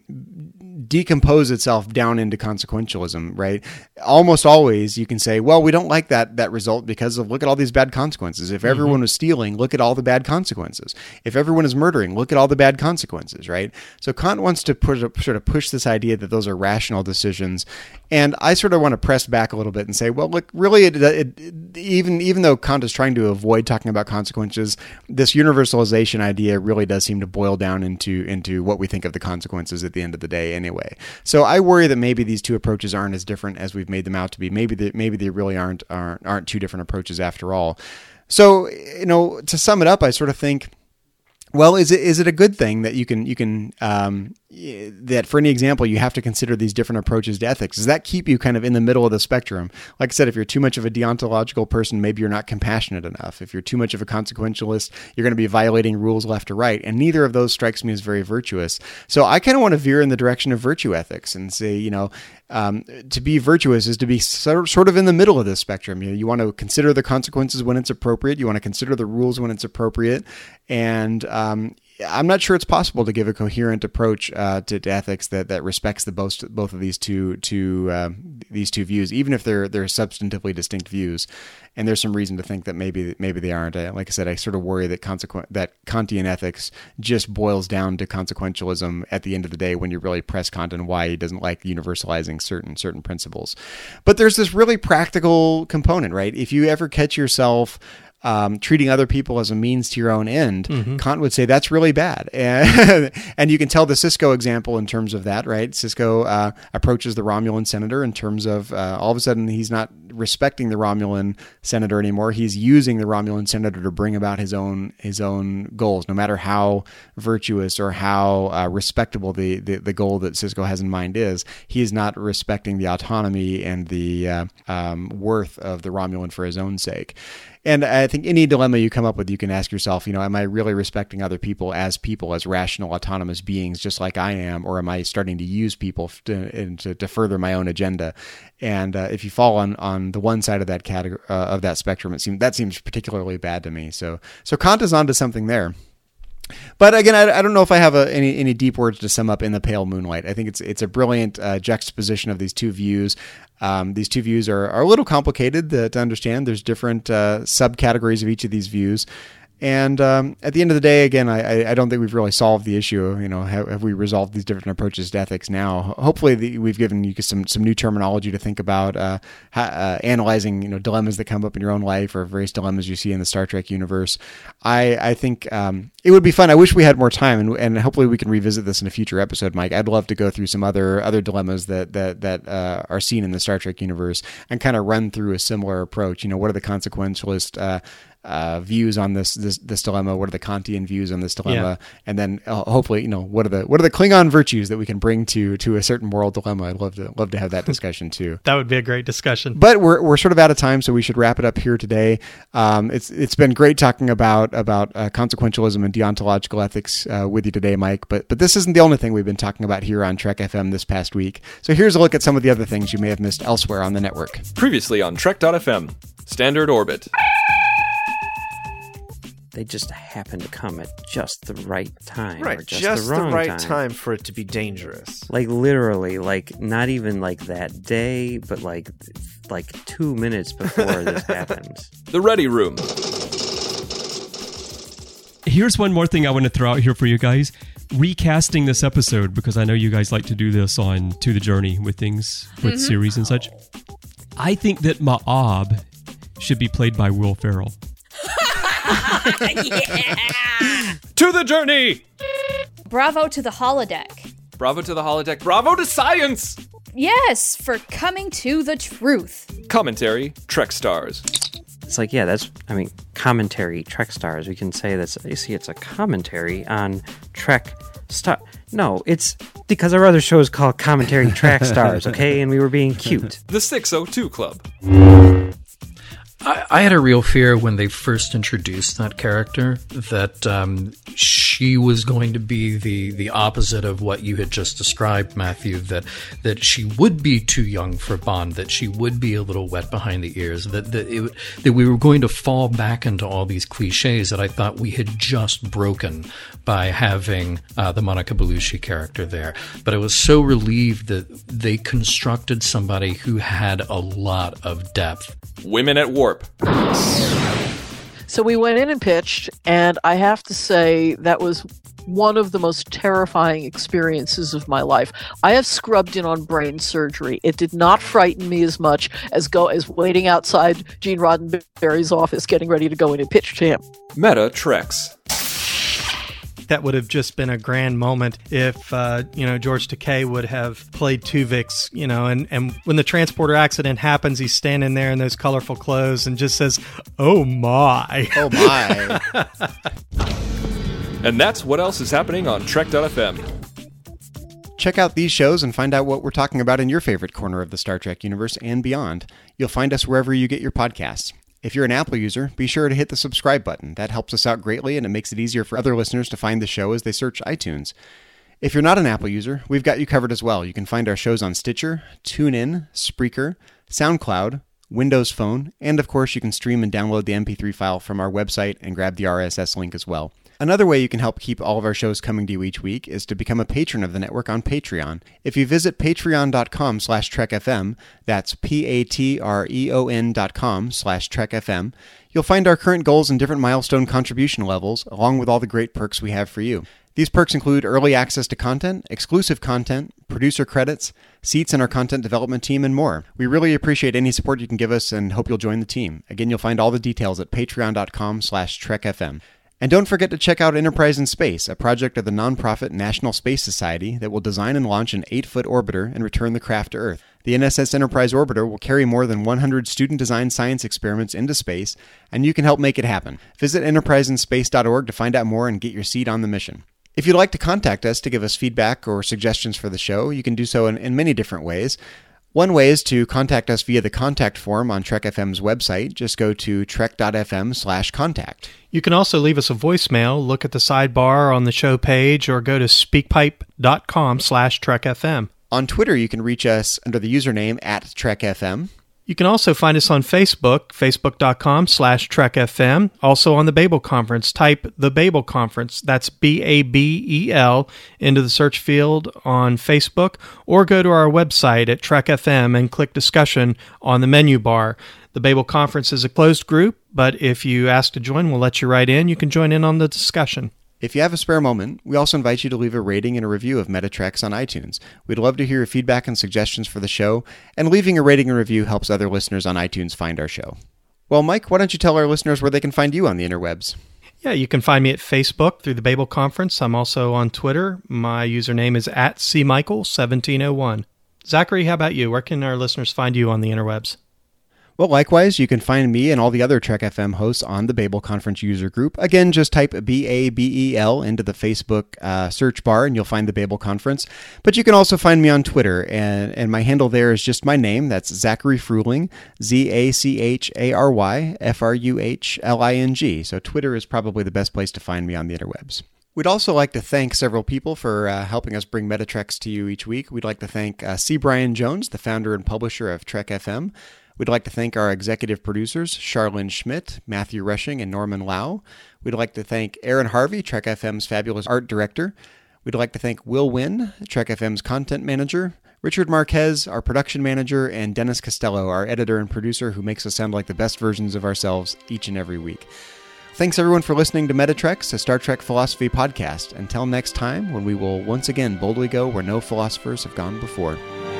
decompose itself down into consequentialism, right? Almost always you can say, well, we don't like that that result because of, look at all these bad consequences. If everyone mm-hmm. was stealing, look at all the bad consequences. If everyone is murdering, look at all the bad consequences, right? So Kant wants to push, sort of push this idea that those are rational decisions. And I sort of want to press back a little bit and say, well, look, really, it, it, it, even even though Kant is trying to avoid talking about consequences, this universalization idea really does seem to boil down into into what we think of the consequences at the end of the day anyway. So I worry that maybe these two approaches aren't as different as we've made them out to be. Maybe they, maybe they really aren't, aren't aren't two different approaches after all. So, you know, to sum it up, I sort of think Well, is it is it a good thing that you can you can um, that for any example you have to consider these different approaches to ethics? Does that keep you kind of in the middle of the spectrum? Like I said, if you're too much of a deontological person, maybe you're not compassionate enough. If you're too much of a consequentialist, you're going to be violating rules left to right, and neither of those strikes me as very virtuous. So I kind of want to veer in the direction of virtue ethics and say, you know, um, to be virtuous is to be sort of in the middle of this spectrum. You know, you want to consider the consequences when it's appropriate. You want to consider the rules when it's appropriate, and um, I'm not sure it's possible to give a coherent approach uh, to, to ethics that, that respects the both both of these two two uh, these two views, even if they're they're substantively distinct views. And there's some reason to think that maybe maybe they aren't. I, like I said, I sort of worry that consequent that Kantian ethics just boils down to consequentialism at the end of the day when you really press Kant on why he doesn't like universalizing certain certain principles. But there's this really practical component, right? If you ever catch yourself Um, treating other people as a means to your own end, mm-hmm. Kant would say that's really bad. And, and you can tell the Sisko example in terms of that, right? Sisko uh, approaches the Romulan senator in terms of uh, all of a sudden he's not respecting the Romulan senator anymore. He's using the Romulan senator to bring about his own his own goals, no matter how virtuous or how uh, respectable the, the, the goal that Sisko has in mind is. He is not respecting the autonomy and the uh, um, worth of the Romulan for his own sake. And I think any dilemma you come up with, you can ask yourself, you know, am I really respecting other people as people, as rational, autonomous beings, just like I am, or am I starting to use people to to, to further my own agenda? And uh, if you fall on, on the one side of that category uh, of that spectrum, it seems that seems particularly bad to me. So so Kant is onto something there. But again, I, I don't know if I have a, any any deep words to sum up In the Pale Moonlight. I think it's it's a brilliant uh, juxtaposition of these two views. Um, these two views are, are a little complicated to, to understand. There's different uh, subcategories of each of these views. And um, at the end of the day, again, I, I don't think we've really solved the issue. You know, have, have we resolved these different approaches to ethics now? Hopefully, the, we've given you some some new terminology to think about, uh, ha, uh, analyzing, you know, dilemmas that come up in your own life or various dilemmas you see in the Star Trek universe. I I think um, it would be fun. I wish we had more time, and, and hopefully we can revisit this in a future episode, Mike. I'd love to go through some other other dilemmas that that that uh, are seen in the Star Trek universe and kind of run through a similar approach. You know, what are the consequentialist uh, Uh, views on this, this this dilemma? What are the Kantian views on this dilemma? Yeah. And then uh, hopefully, you know, what are the what are the Klingon virtues that we can bring to to a certain moral dilemma? I'd love to love to have that discussion too. That would be a great discussion. But we're we're sort of out of time, so we should wrap it up here today. Um, it's it's been great talking about about uh, consequentialism and deontological ethics uh, with you today, Mike. But but this isn't the only thing we've been talking about here on Trek F M this past week. So here's a look at some of the other things you may have missed elsewhere on the network. Previously on Trek dot F M, Standard Orbit. They just happen to come at just the right time. Right, or just, just the, the wrong right time. time for it to be dangerous. Like literally, like not even like that day, but like like two minutes before this happens. The Ready Room. Here's one more thing I want to throw out here for you guys. Recasting this episode, because I know you guys like to do this on To the Journey with things, with mm-hmm. series and such. I think that Ma'ab should be played by Will Ferrell. Yeah! To the journey! Bravo to the holodeck. Bravo to the holodeck. Bravo to science! Yes, for coming to the truth. Commentary, Trek Stars. It's like, yeah, that's, I mean, commentary, Trek Stars. We can say that's, you see, it's a commentary on Trek Star. No, it's because our other show is called Commentary Track Stars, okay? And we were being cute. The six oh two Club. I, I had a real fear when they first introduced that character that um, she was going to be the, the opposite of what you had just described, Matthew, that that she would be too young for Bond, that she would be a little wet behind the ears, that that, it, that we were going to fall back into all these cliches that I thought we had just broken by having uh, the Monica Bellucci character there. But I was so relieved that they constructed somebody who had a lot of depth. Women at Warp. So we went in and pitched, and I have to say that was one of the most terrifying experiences of my life. I have scrubbed in on brain surgery. It did not frighten me as much as go as waiting outside Gene Roddenberry's office getting ready to go in and pitch to him. Meta Treks. That would have just been a grand moment if, uh, you know, George Takei would have played Tuvix, you know, and, and when the transporter accident happens, he's standing there in those colorful clothes and just says, "Oh my." Oh my. And that's what else is happening on Trek dot f m. Check out these shows and find out what we're talking about in your favorite corner of the Star Trek universe and beyond. You'll find us wherever you get your podcasts. If you're an Apple user, be sure to hit the subscribe button. That helps us out greatly, and it makes it easier for other listeners to find the show as they search iTunes. If you're not an Apple user, we've got you covered as well. You can find our shows on Stitcher, TuneIn, Spreaker, SoundCloud, Windows Phone, and of course you can stream and download the M P three file from our website and grab the R S S link as well. Another way you can help keep all of our shows coming to you each week is to become a patron of the network on Patreon. If you visit patreon.com slash trekfm, that's P-A-T-R-E-O-N dot com slash trekfm, you'll find our current goals and different milestone contribution levels, along with all the great perks we have for you. These perks include early access to content, exclusive content, producer credits, seats in our content development team, and more. We really appreciate any support you can give us and hope you'll join the team. Again, you'll find all the details at patreon.com slash trekfm. And don't forget to check out Enterprise in Space, a project of the nonprofit National Space Society that will design and launch an eight-foot orbiter and return the craft to Earth. The N S S Enterprise orbiter will carry more than one hundred student-designed science experiments into space, and you can help make it happen. Visit enterprise in space dot org to find out more and get your seat on the mission. If you'd like to contact us to give us feedback or suggestions for the show, you can do so in, in many different ways. One way is to contact us via the contact form on Trek F M's website. Just go to trek.fm slash contact. You can also leave us a voicemail, look at the sidebar on the show page, or go to speakpipe.com slash trekfm. On Twitter, you can reach us under the username at trekfm. You can also find us on Facebook, facebook.com slash trekfm. Also on the Babel Conference, type the Babel Conference, that's B A B E L, into the search field on Facebook, or go to our website at Trek F M and click discussion on the menu bar. The Babel Conference is a closed group, but if you ask to join, we'll let you right in. You can join in on the discussion. If you have a spare moment, we also invite you to leave a rating and a review of Metatreks on iTunes. We'd love to hear your feedback and suggestions for the show, and leaving a rating and review helps other listeners on iTunes find our show. Well, Mike, why don't you tell our listeners where they can find you on the interwebs? Yeah, you can find me at Facebook through the Babel Conference. I'm also on Twitter. My username is at C Michael one seven zero one. Zachary, how about you? Where can our listeners find you on the interwebs? Well, likewise, you can find me and all the other Trek F M hosts on the Babel Conference user group. Again, just type B A B E L into the Facebook uh, search bar and you'll find the Babel Conference. But you can also find me on Twitter, and, and my handle there is just my name. That's Zachary Fruhling, Z A C H A R Y F R U H L I N G. So Twitter is probably the best place to find me on the interwebs. We'd also like to thank several people for uh, helping us bring Metatreks to you each week. We'd like to thank uh, C. Brian Jones, the founder and publisher of Trek F M. We'd like to thank our executive producers, Charlene Schmidt, Matthew Rushing, and Norman Lau. We'd like to thank Aaron Harvey, Trek F M's fabulous art director. We'd like to thank Will Wynn, Trek F M's content manager, Richard Marquez, our production manager, and Dennis Costello, our editor and producer, who makes us sound like the best versions of ourselves each and every week. Thanks everyone for listening to Metatreks, a Star Trek philosophy podcast. Until next time, when we will once again boldly go where no philosophers have gone before.